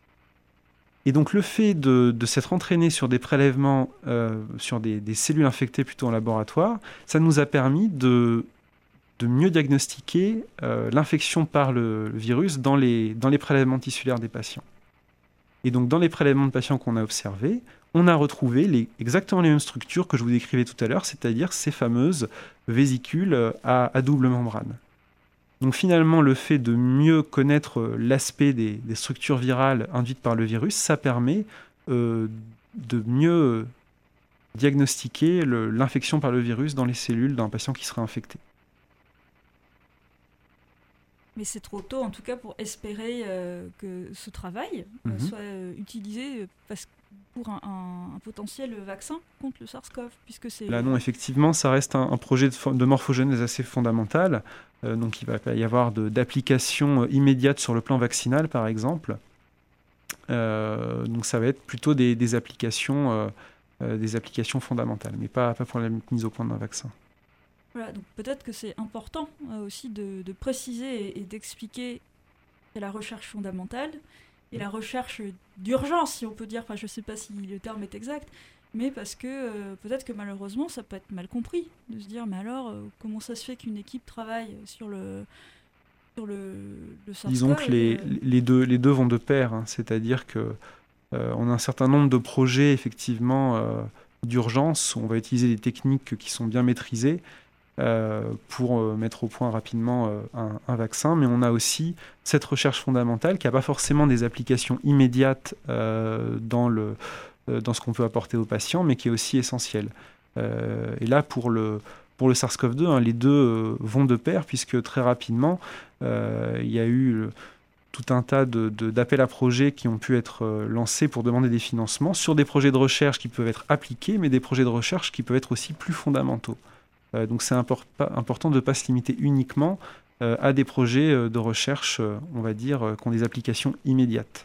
Et donc le fait de, de s'être entraîné sur des prélèvements, euh, sur des, des cellules infectées plutôt en laboratoire, ça nous a permis de, de mieux diagnostiquer euh, l'infection par le, le virus dans les, dans les prélèvements tissulaires des patients. Et donc dans les prélèvements de patients qu'on a observés, on a retrouvé les, exactement les mêmes structures que je vous décrivais tout à l'heure, c'est-à-dire ces fameuses vésicules à, à double membrane. Donc finalement, le fait de mieux connaître l'aspect des, des structures virales induites par le virus, ça permet euh, de mieux diagnostiquer le, l'infection par le virus dans les cellules d'un patient qui serait infecté. Mais c'est trop tôt, en tout cas, pour espérer euh, que ce travail euh, Mhm. soit euh, utilisé parce, pour un, un, un potentiel vaccin contre le SARS-CoV, puisque c'est... Là non, effectivement, ça reste un, un projet de, fo- de morphogenèse assez fondamental. Euh, donc il va pas y avoir de, d'application immédiate sur le plan vaccinal, par exemple. Euh, donc ça va être plutôt des, des, applications, euh, euh, des applications fondamentales, mais pas, pas pour la mise au point d'un vaccin. Voilà, donc peut-être que c'est important euh, aussi de, de préciser et, et d'expliquer la recherche fondamentale et la recherche d'urgence, si on peut dire, enfin je ne sais pas si le terme est exact, mais parce que euh, peut-être que malheureusement ça peut être mal compris, de se dire mais alors euh, comment ça se fait qu'une équipe travaille sur le, sur le, le SARS-CoV. Disons que les, euh, les, deux, les deux vont de pair, hein, c'est-à-dire que euh, on a un certain nombre de projets effectivement euh, d'urgence, où on va utiliser des techniques qui sont bien maîtrisées, Euh, pour euh, mettre au point rapidement euh, un, un vaccin, mais on a aussi cette recherche fondamentale qui n'a pas forcément des applications immédiates euh, dans, le, euh, dans ce qu'on peut apporter aux patients, mais qui est aussi essentielle. Euh, et là, pour le, pour le SARS-CoV deux, hein, les deux euh, vont de pair, puisque très rapidement, euh, il y a eu le, tout un tas de, de, d'appels à projets qui ont pu être euh, lancés pour demander des financements sur des projets de recherche qui peuvent être appliqués, mais des projets de recherche qui peuvent être aussi plus fondamentaux. Euh, donc c'est import- important de ne pas se limiter uniquement euh, à des projets euh, de recherche, euh, on va dire, euh, qui ont des applications immédiates.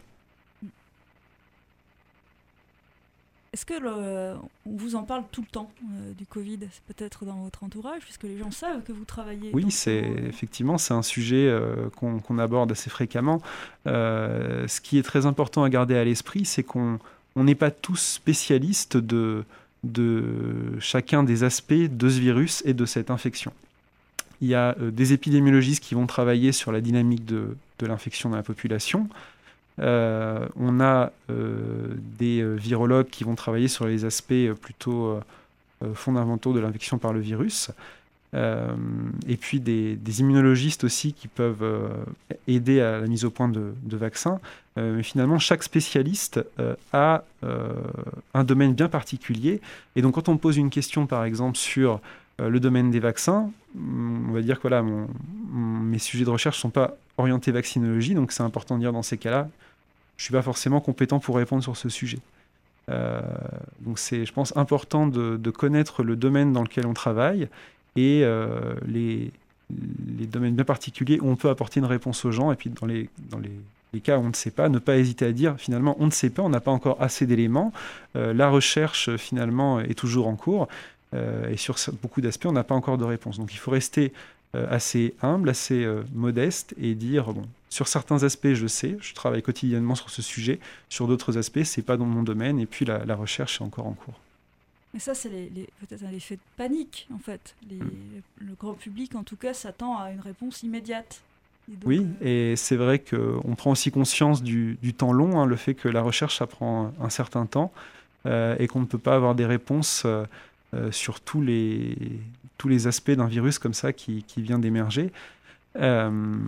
Est-ce que le, on vous en parle tout le temps euh, du Covid? C'est peut-être dans votre entourage, puisque les gens savent que vous travaillez. Oui, donc, c'est, euh, effectivement, c'est un sujet euh, qu'on, qu'on aborde assez fréquemment. Euh, ce qui est très important à garder à l'esprit, c'est qu'on on n'est pas tous spécialistes de... de chacun des aspects de ce virus et de cette infection. Il y a euh, des épidémiologistes qui vont travailler sur la dynamique de, de l'infection dans la population. Euh, on a euh, des euh, virologues qui vont travailler sur les aspects euh, plutôt euh, fondamentaux de l'infection par le virus. Euh, et puis des, des immunologistes aussi qui peuvent euh, aider à la mise au point de, de vaccins. Euh, mais finalement, chaque spécialiste euh, a euh, un domaine bien particulier. Et donc, quand on me pose une question, par exemple, sur euh, le domaine des vaccins, on va dire que voilà, mon, mon, mes sujets de recherche ne sont pas orientés vaccinologie. Donc, c'est important de dire dans ces cas-là, je ne suis pas forcément compétent pour répondre sur ce sujet. Euh, donc, c'est, je pense, important de, de connaître le domaine dans lequel on travaille et euh, les, les domaines bien particuliers où on peut apporter une réponse aux gens. Et puis, dans les, dans les, les cas où on ne sait pas, ne pas hésiter à dire, finalement, on ne sait pas, on n'a pas encore assez d'éléments. Euh, la recherche, finalement, est toujours en cours. Euh, et sur beaucoup d'aspects, on n'a pas encore de réponse. Donc, il faut rester euh, assez humble, assez euh, modeste et dire, bon, sur certains aspects, je sais, je travaille quotidiennement sur ce sujet. Sur d'autres aspects, ce n'est pas dans mon domaine. Et puis, la, la recherche est encore en cours. Mais ça, c'est les, les, peut-être un effet de panique, en fait. Les, mmh. Le grand public, en tout cas, s'attend à une réponse immédiate. Et donc, oui, euh... et c'est vrai qu'on prend aussi conscience du, du temps long, hein, le fait que la recherche, ça prend un certain temps, euh, et qu'on ne peut pas avoir des réponses euh, euh, sur tous les, tous les aspects d'un virus comme ça qui, qui vient d'émerger. Euh,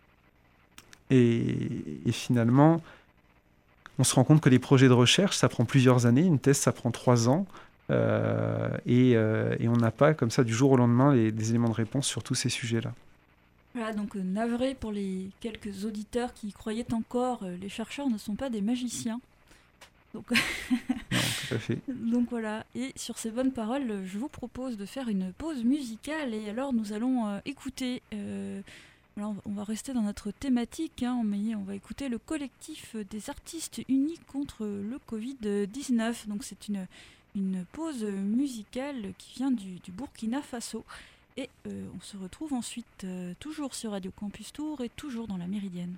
et, et finalement, on se rend compte que les projets de recherche, ça prend plusieurs années. Une thèse, ça prend trois ans. Euh, et, euh, et on n'a pas comme ça du jour au lendemain les, des éléments de réponse sur tous ces sujets-là. Voilà, donc euh, navré pour les quelques auditeurs qui croyaient encore, euh, les chercheurs ne sont pas des magiciens. Donc, non, tout à fait. Donc voilà, et sur ces bonnes paroles, je vous propose de faire une pause musicale et alors nous allons euh, écouter... Euh, alors on va rester dans notre thématique, hein, mais on va écouter le collectif des artistes unis contre le covid dix-neuf. Donc c'est une... une pause musicale qui vient du, du Burkina Faso. Et euh, on se retrouve ensuite euh, toujours sur Radio Campus Tour et toujours dans la Méridienne.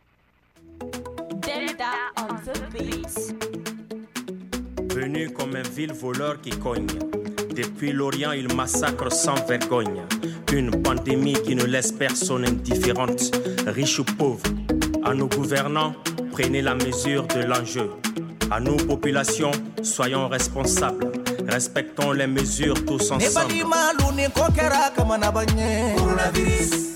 Delta on the beat. Venu comme un vil voleur qui cogne. Depuis l'Orient, il massacre sans vergogne. Une pandémie qui ne laisse personne indifférente, riche ou pauvre. À nos gouvernants, prenez la mesure de l'enjeu. À nous, population, soyons responsables. Respectons les mesures tous ensemble. Coronavirus.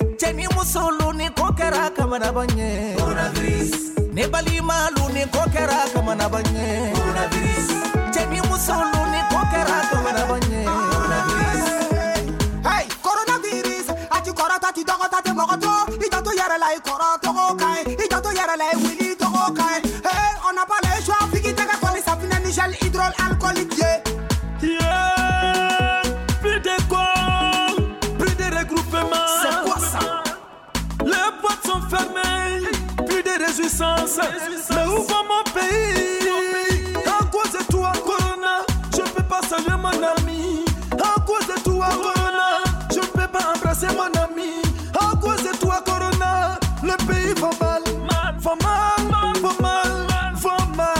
Hey, coronavirus. Ati korota ti dogo ta te mogoto. Itato yara lai koroto go kai. Itato yara lai wili to go kai. Hey, on n'a pas le choix. Figi te ka koli sa fina ni gel hydroalcoolique. Yeah. Yeah. Plus de quoi? Plus de regroupement. C'est quoi ça? Les portes sont fermées. Plus de réjouissance. Mais où va mon pays? À cause de toi, Corona, je ne peux pas saluer mon ami. À cause de toi, Corona, je ne peux pas embrasser mon ami. À cause de toi, Corona, le pays va mal. Va mal, va mal, va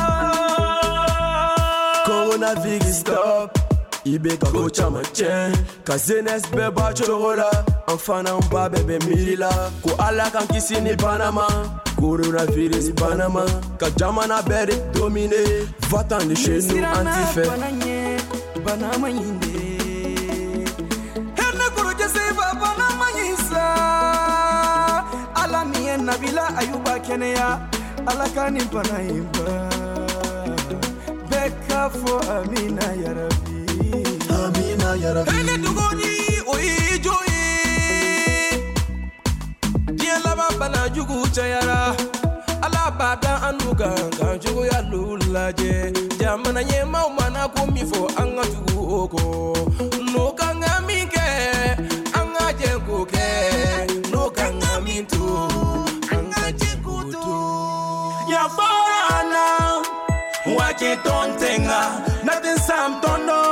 mal. Coronavirus stop. Ibeka ko chama chen Kazenes beba chorola Enfana mba bebe milila Ko ala kan kisi ni Panama Coronavirus Panama Ka jamana bere domine Va-t'en de chez nous anti-fait Banama yinde Herne koro jese ba banama yisa Ala miye nabila ayuba keneya Ala kani panayimba Beka fo amina yarabi Amina yarabi Hele dugoni oyi joyi Dien laba bana jugu chayara Ala bada anuga kan jugu ya lulaje Jamana ye maumana kumifo anga jugu oko No kanga minke anga jengu ke No kanga mintu anga jengu tu Ya bana Wache tontenga Nothing sam tondo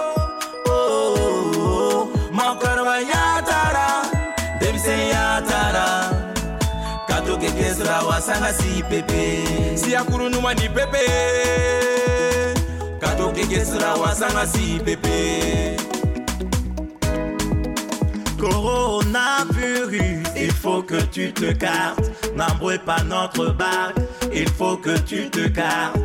Makarwa yatara Debise yatara Kato kekesra wasanga si pepe Si akuru numa ni pepe Kato kekesra wasanga si pepe Coronavirus, il faut que tu te cartes N'embrouille pas notre barque, il faut que tu te cartes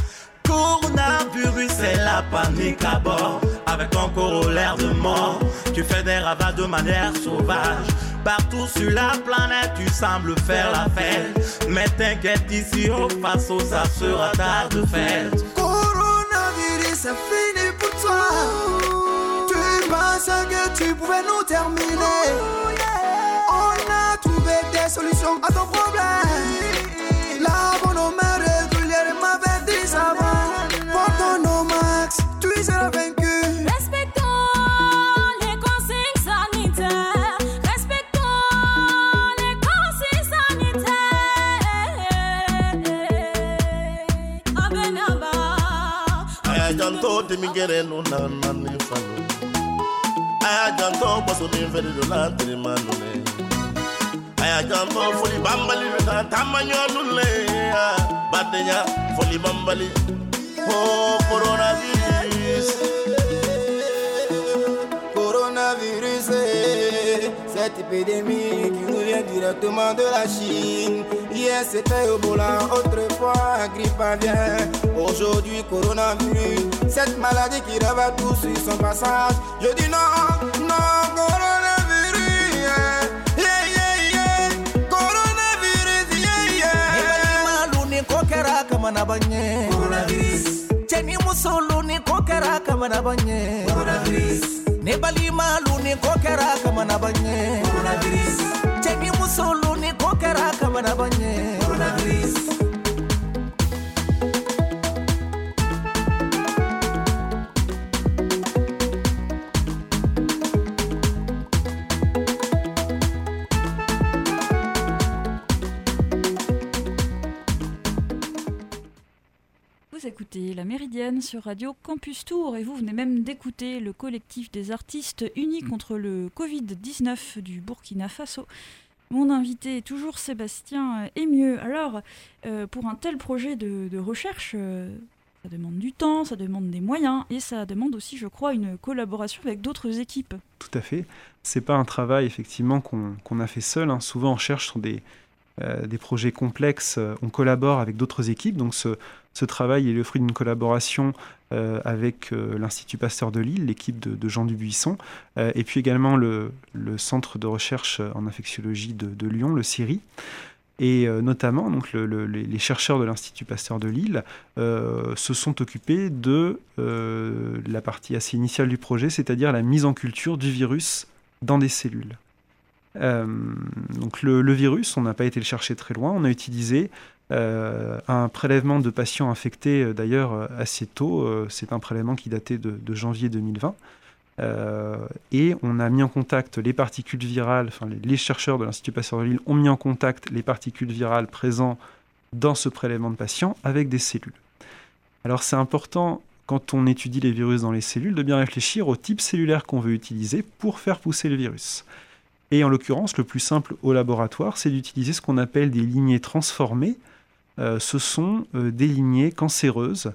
Coronavirus, c'est la panique à bord Avec ton corollaire de mort Tu fais des ravages de manière sauvage. Partout sur la planète, tu sembles faire la fête. Mais t'inquiète, ici au Faso, ça sera tard de fête. Coronavirus, c'est fini pour toi. Tu pensais que tu pouvais nous terminer. On a trouvé des solutions à ton problème. La bonne mère régulière m'avait dit ça va. Porte nos max, tu seras vaincu. Timingere no na na ni fano. Aya janto baso ni veri do na tiri manule. Aya janto foli bambali na tamanyo nule. Badenya foli bambali. Oh coronavirus. Coronavirus, cette épidémie qui nous vient directement de la Chine. Hier c'était Ebola, autrefois grippe aviaire. Aujourd'hui coronavirus, cette maladie qui ravage tout sur son passage. Je dis non, non, coronavirus, yeah, yeah, yeah, coronavirus, yeah, yeah. Malu ni kokera kama na banye. Coronavirus. Cheni musulu ni kokera kama na banye. Coronavirus. Nebali malu ni kokera kama na banye. Coronavirus. Cheni musulu ni kokera kama na banye. Coronavirus. Vous écoutez La Méridienne sur Radio Campus Tour et vous venez même d'écouter le collectif des artistes unis contre le covid dix-neuf du Burkina Faso. Mon invité est toujours Sébastien Émieux. Alors, euh, pour un tel projet de, de recherche, euh, ça demande du temps, ça demande des moyens et ça demande aussi, je crois, une collaboration avec d'autres équipes. Tout à fait. C'est pas un travail effectivement qu'on, qu'on a fait seul. Hein. Souvent, on cherche sur des, euh, des projets complexes, on collabore avec d'autres équipes. Donc, ce, ce travail est le fruit d'une collaboration euh, avec euh, l'Institut Pasteur de Lille, l'équipe de, de Jean Dubuisson, euh, et puis également le, le Centre de recherche en infectiologie de, de Lyon, le C I R I. Et euh, notamment, donc, le, le, les chercheurs de l'Institut Pasteur de Lille euh, se sont occupés de euh, la partie assez initiale du projet, c'est-à-dire la mise en culture du virus dans des cellules. Euh, donc le, le virus, on n'a pas été le chercher très loin, on a utilisé euh, un prélèvement de patients infectés euh, d'ailleurs assez tôt, euh, c'est un prélèvement qui datait de, de janvier deux mille vingt. Euh, et on a mis en contact les particules virales, enfin les, les chercheurs de l'Institut Pasteur de Lille ont mis en contact les particules virales présentes dans ce prélèvement de patients avec des cellules. Alors c'est important, quand on étudie les virus dans les cellules, de bien réfléchir au type cellulaire qu'on veut utiliser pour faire pousser le virus. Et en l'occurrence, le plus simple au laboratoire, c'est d'utiliser ce qu'on appelle des lignées transformées. Euh, ce sont euh, des lignées cancéreuses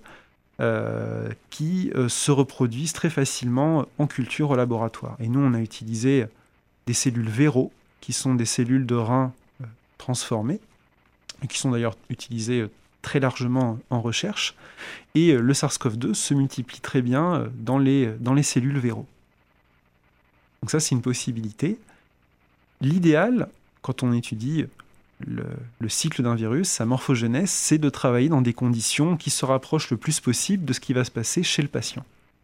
Euh, qui euh, se reproduisent très facilement en culture au laboratoire. Et nous, on a utilisé des cellules Véro, qui sont des cellules de rein euh, transformées, et qui sont d'ailleurs utilisées euh, très largement en recherche. Et euh, le SARS-CoV deux se multiplie très bien euh, dans, les, dans les cellules Véro. Donc ça, c'est une possibilité. L'idéal, quand on étudie Le, le cycle d'un virus, sa morphogenèse, c'est de travailler dans des conditions qui se rapprochent le plus possible de ce qui va se passer chez le patient.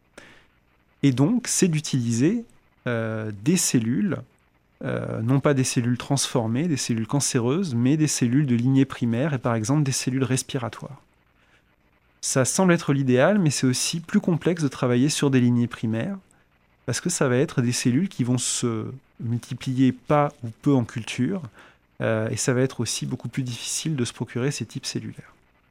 Et donc, c'est d'utiliser euh, des cellules, euh, non pas des cellules transformées, des cellules cancéreuses, mais des cellules de lignée primaire et par exemple des cellules respiratoires. Ça semble être l'idéal, mais c'est aussi plus complexe de travailler sur des lignées primaires, parce que ça va être des cellules qui vont se multiplier pas ou peu en culture, Euh, et ça va être aussi beaucoup plus difficile de se procurer ces types cellulaires.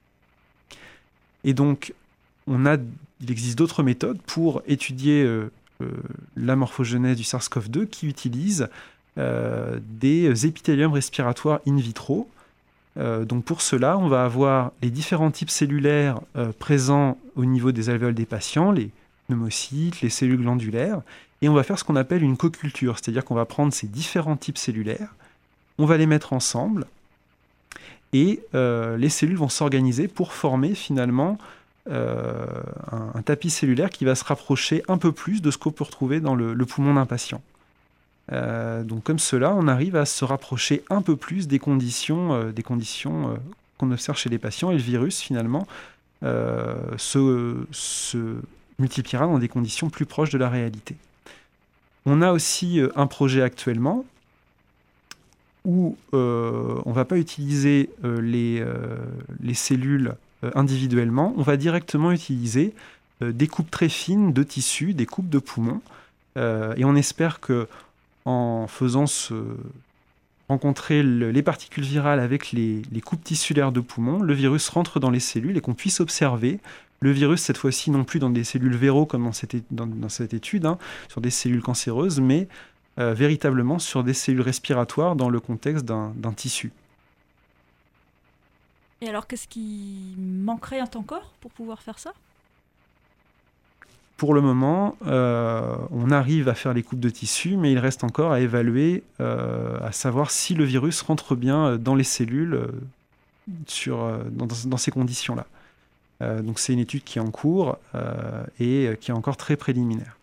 Et donc, on a, il existe d'autres méthodes pour étudier euh, euh, la morphogenèse du SARS-CoV deux qui utilisent euh, des épithéliums respiratoires in vitro. Euh, donc pour cela, on va avoir les différents types cellulaires euh, présents au niveau des alvéoles des patients, les pneumocytes, les cellules glandulaires, et on va faire ce qu'on appelle une coculture, c'est-à-dire qu'on va prendre ces différents types cellulaires, on va les mettre ensemble et euh, les cellules vont s'organiser pour former finalement euh, un, un tapis cellulaire qui va se rapprocher un peu plus de ce qu'on peut retrouver dans le, le poumon d'un patient. Euh, donc comme cela, on arrive à se rapprocher un peu plus des conditions, euh, des conditions euh, qu'on observe chez les patients, et le virus finalement euh, se, se multipliera dans des conditions plus proches de la réalité. On a aussi euh, un projet actuellement où euh, on ne va pas utiliser euh, les, euh, les cellules euh, individuellement, on va directement utiliser euh, des coupes très fines de tissus, des coupes de poumons, euh, et on espère que en faisant se rencontrer le, les particules virales avec les, les coupes tissulaires de poumons, le virus rentre dans les cellules et qu'on puisse observer le virus, cette fois-ci, non plus dans des cellules véro comme dans cette, dans, dans cette étude, hein, sur des cellules cancéreuses, mais euh, véritablement sur des cellules respiratoires dans le contexte d'un, d'un tissu. Et alors, qu'est-ce qui manquerait encore pour pouvoir faire ça ? Pour le moment, euh, on arrive à faire les coupes de tissu, mais il reste encore à évaluer, euh, à savoir si le virus rentre bien dans les cellules euh, sur, euh, dans, dans ces conditions-là. Euh, donc c'est une étude qui est en cours euh, et qui est encore très préliminaire.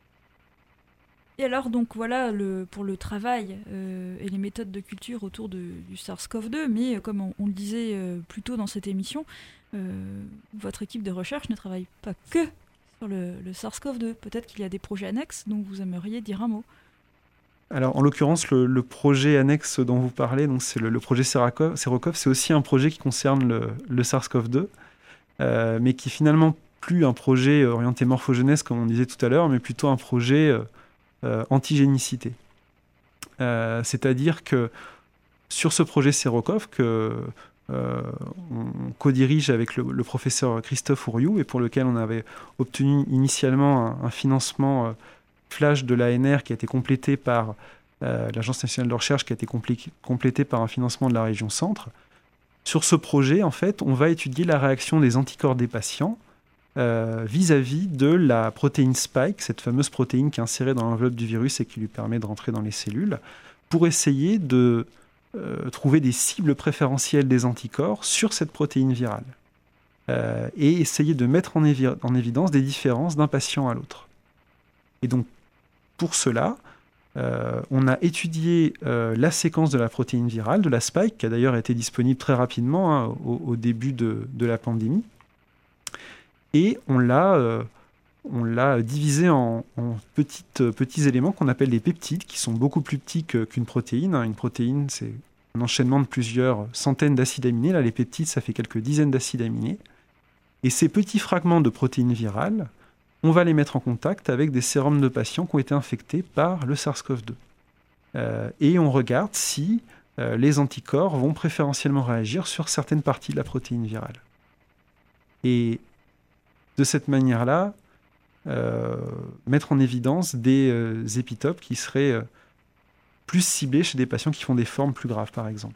Et alors, donc voilà le, pour le travail euh, et les méthodes de culture autour de, du SARS-C o V deux, mais euh, comme on, on le disait euh, plus tôt dans cette émission, euh, votre équipe de recherche ne travaille pas que sur le, le SARS-C o V deux. Peut-être qu'il y a des projets annexes dont vous aimeriez dire un mot. Alors, en l'occurrence, le, le projet annexe dont vous parlez, donc c'est le, le projet Serocov, c'est aussi un projet qui concerne le, le SARS-C o V deux, euh, mais qui est finalement plus un projet orienté morphogenèse, comme on disait tout à l'heure, mais plutôt un projet euh, euh, antigénicité. Euh, c'est-à-dire que sur ce projet Serocov, que Euh, on co-dirige avec le, le professeur Christophe Ouriou et pour lequel on avait obtenu initialement un, un financement euh, flash de l'A N R qui a été complété par euh, l'Agence nationale de recherche, qui a été compli- complété par un financement de la région Centre. Sur ce projet, en fait, on va étudier la réaction des anticorps des patients euh, vis-à-vis de la protéine spike, cette fameuse protéine qui est insérée dans l'enveloppe du virus et qui lui permet de rentrer dans les cellules, pour essayer de Euh, trouver des cibles préférentielles des anticorps sur cette protéine virale euh, et essayer de mettre en, évi- en évidence des différences d'un patient à l'autre. Et donc, pour cela, euh, on a étudié euh, la séquence de la protéine virale, de la spike, qui a d'ailleurs été disponible très rapidement hein, au, au début de, de la pandémie, et on l'a... Euh, On l'a divisé en, en petites, petits éléments qu'on appelle des peptides, qui sont beaucoup plus petits que, qu'une protéine. Une protéine, c'est un enchaînement de plusieurs centaines d'acides aminés. Là, les peptides, ça fait quelques dizaines d'acides aminés. Et ces petits fragments de protéines virales, on va les mettre en contact avec des sérums de patients qui ont été infectés par le SARS-C o V deux. Euh, et on regarde si euh, les anticorps vont préférentiellement réagir sur certaines parties de la protéine virale. Et de cette manière-là, Euh, mettre en évidence des euh, épitopes qui seraient euh, plus ciblés chez des patients qui font des formes plus graves, par exemple.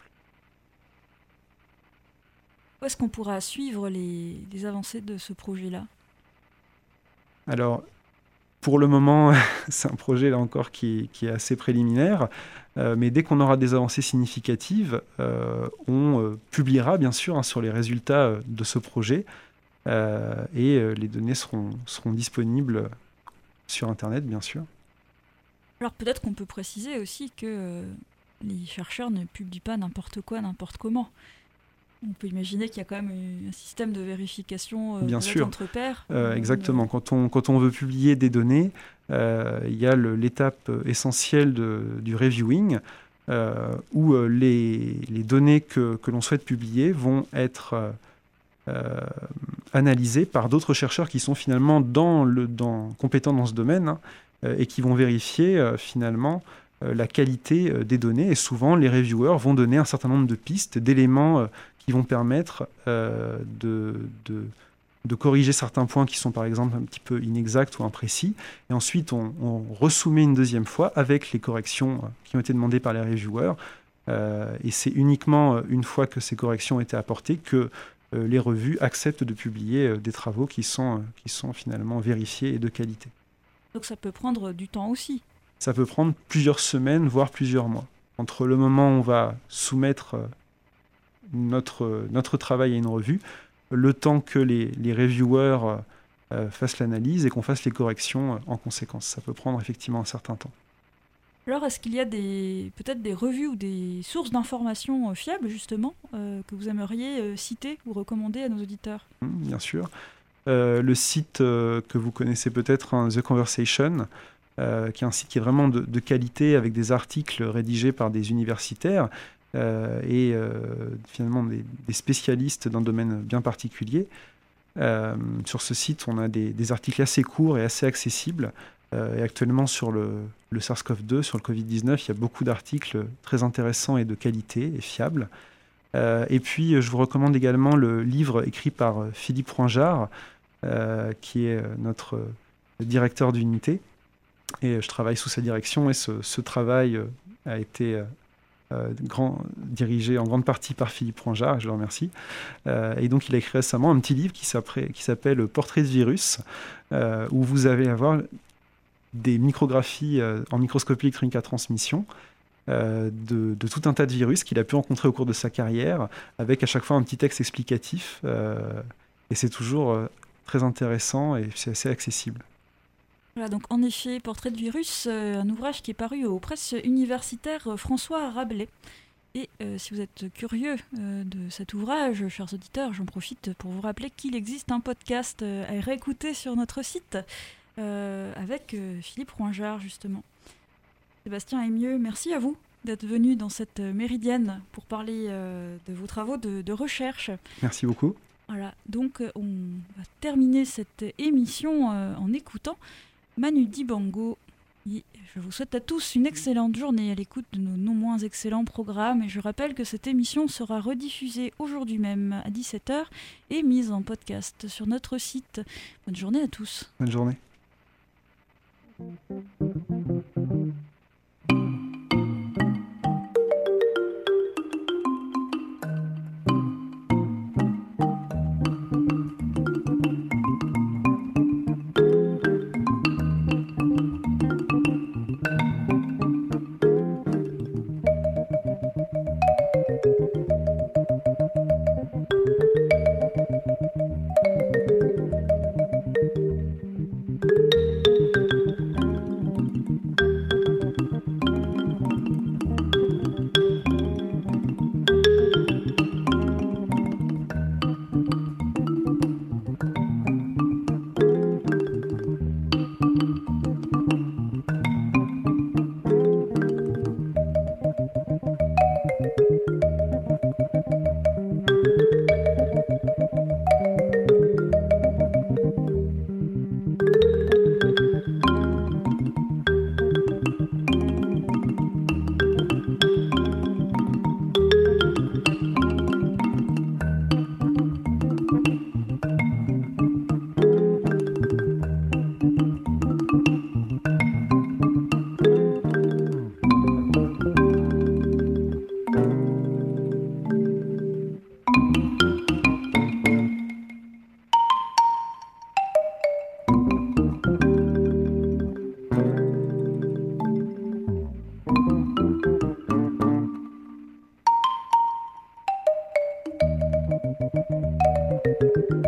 Où est-ce qu'on pourra suivre les, les avancées de ce projet-là ? Alors, pour le moment, c'est un projet, là encore, qui, qui est assez préliminaire, euh, mais dès qu'on aura des avancées significatives, euh, on euh, publiera, bien sûr, hein, sur les résultats euh, de ce projet, Euh, et euh, les données seront, seront disponibles sur Internet, bien sûr. Alors peut-être qu'on peut préciser aussi que euh, les chercheurs ne publient pas n'importe quoi, n'importe comment. On peut imaginer qu'il y a quand même un système de vérification euh, bien sûr. entre pairs. Euh, euh, exactement. Quand on, quand on veut publier des données, euh, il y a le, l'étape essentielle de, du reviewing, euh, où euh, les, les données que, que l'on souhaite publier vont être... Euh, Euh, analysés par d'autres chercheurs qui sont finalement dans le, dans, compétents dans ce domaine hein, euh, et qui vont vérifier euh, finalement euh, la qualité euh, des données. Et souvent, les reviewers vont donner un certain nombre de pistes, d'éléments euh, qui vont permettre euh, de, de, de corriger certains points qui sont par exemple un petit peu inexacts ou imprécis. Et ensuite, on, on resoumet une deuxième fois avec les corrections euh, qui ont été demandées par les reviewers. Euh, et c'est uniquement une fois que ces corrections ont été apportées que les revues acceptent de publier des travaux qui sont, qui sont finalement vérifiés et de qualité. Donc ça peut prendre du temps aussi. Ça peut prendre plusieurs semaines, voire plusieurs mois. Entre le moment où on va soumettre notre, notre travail à une revue, le temps que les, les reviewers euh, fassent l'analyse et qu'on fasse les corrections euh, en conséquence. Ça peut prendre effectivement un certain temps. Alors, est-ce qu'il y a des, peut-être des revues ou des sources d'informations euh, fiables, justement, euh, que vous aimeriez euh, citer ou recommander à nos auditeurs ? Mmh, bien sûr. Euh, le site euh, que vous connaissez peut-être, hein, The Conversation, euh, qui est un site qui est vraiment de, de qualité, avec des articles rédigés par des universitaires euh, et euh, finalement des, des spécialistes d'un domaine bien particulier. Euh, sur ce site, on a des, des articles assez courts et assez accessibles. Euh, et actuellement, sur le, le SARS-CoV deux, sur le covid dix-neuf, il y a beaucoup d'articles très intéressants et de qualité et fiables. Euh, et puis, je vous recommande également le livre écrit par euh, Philippe Roinjard, euh, qui est notre euh, directeur d'unité. Et je travaille sous sa direction. Et ce, ce travail euh, a été euh, euh, grand, dirigé en grande partie par Philippe Roinjard, et je le remercie. Euh, et donc, il a écrit récemment un petit livre qui s'appelle « Portrait de virus euh, », où vous allez avoir des micrographies euh, en microscopie électronique à transmission euh, de, de tout un tas de virus qu'il a pu rencontrer au cours de sa carrière, avec à chaque fois un petit texte explicatif. Euh, et c'est toujours euh, très intéressant et c'est assez accessible. Voilà, donc en effet, Portrait de virus, euh, un ouvrage qui est paru aux presses universitaires euh, François Rabelais. Et euh, si vous êtes curieux euh, de cet ouvrage, chers auditeurs, j'en profite pour vous rappeler qu'il existe un podcast euh, à réécouter sur notre site, Euh, avec euh, Philippe Roinjard, justement. Sébastien Aymieux, merci à vous d'être venu dans cette euh, méridienne pour parler euh, de vos travaux de, de recherche. Merci beaucoup. Voilà, donc euh, on va terminer cette émission euh, en écoutant Manu Dibango. Et je vous souhaite à tous une excellente journée à l'écoute de nos non moins excellents programmes. Et je rappelle que cette émission sera rediffusée aujourd'hui même à dix-sept heures et mise en podcast sur notre site. Bonne journée à tous. Bonne journée. Thank you.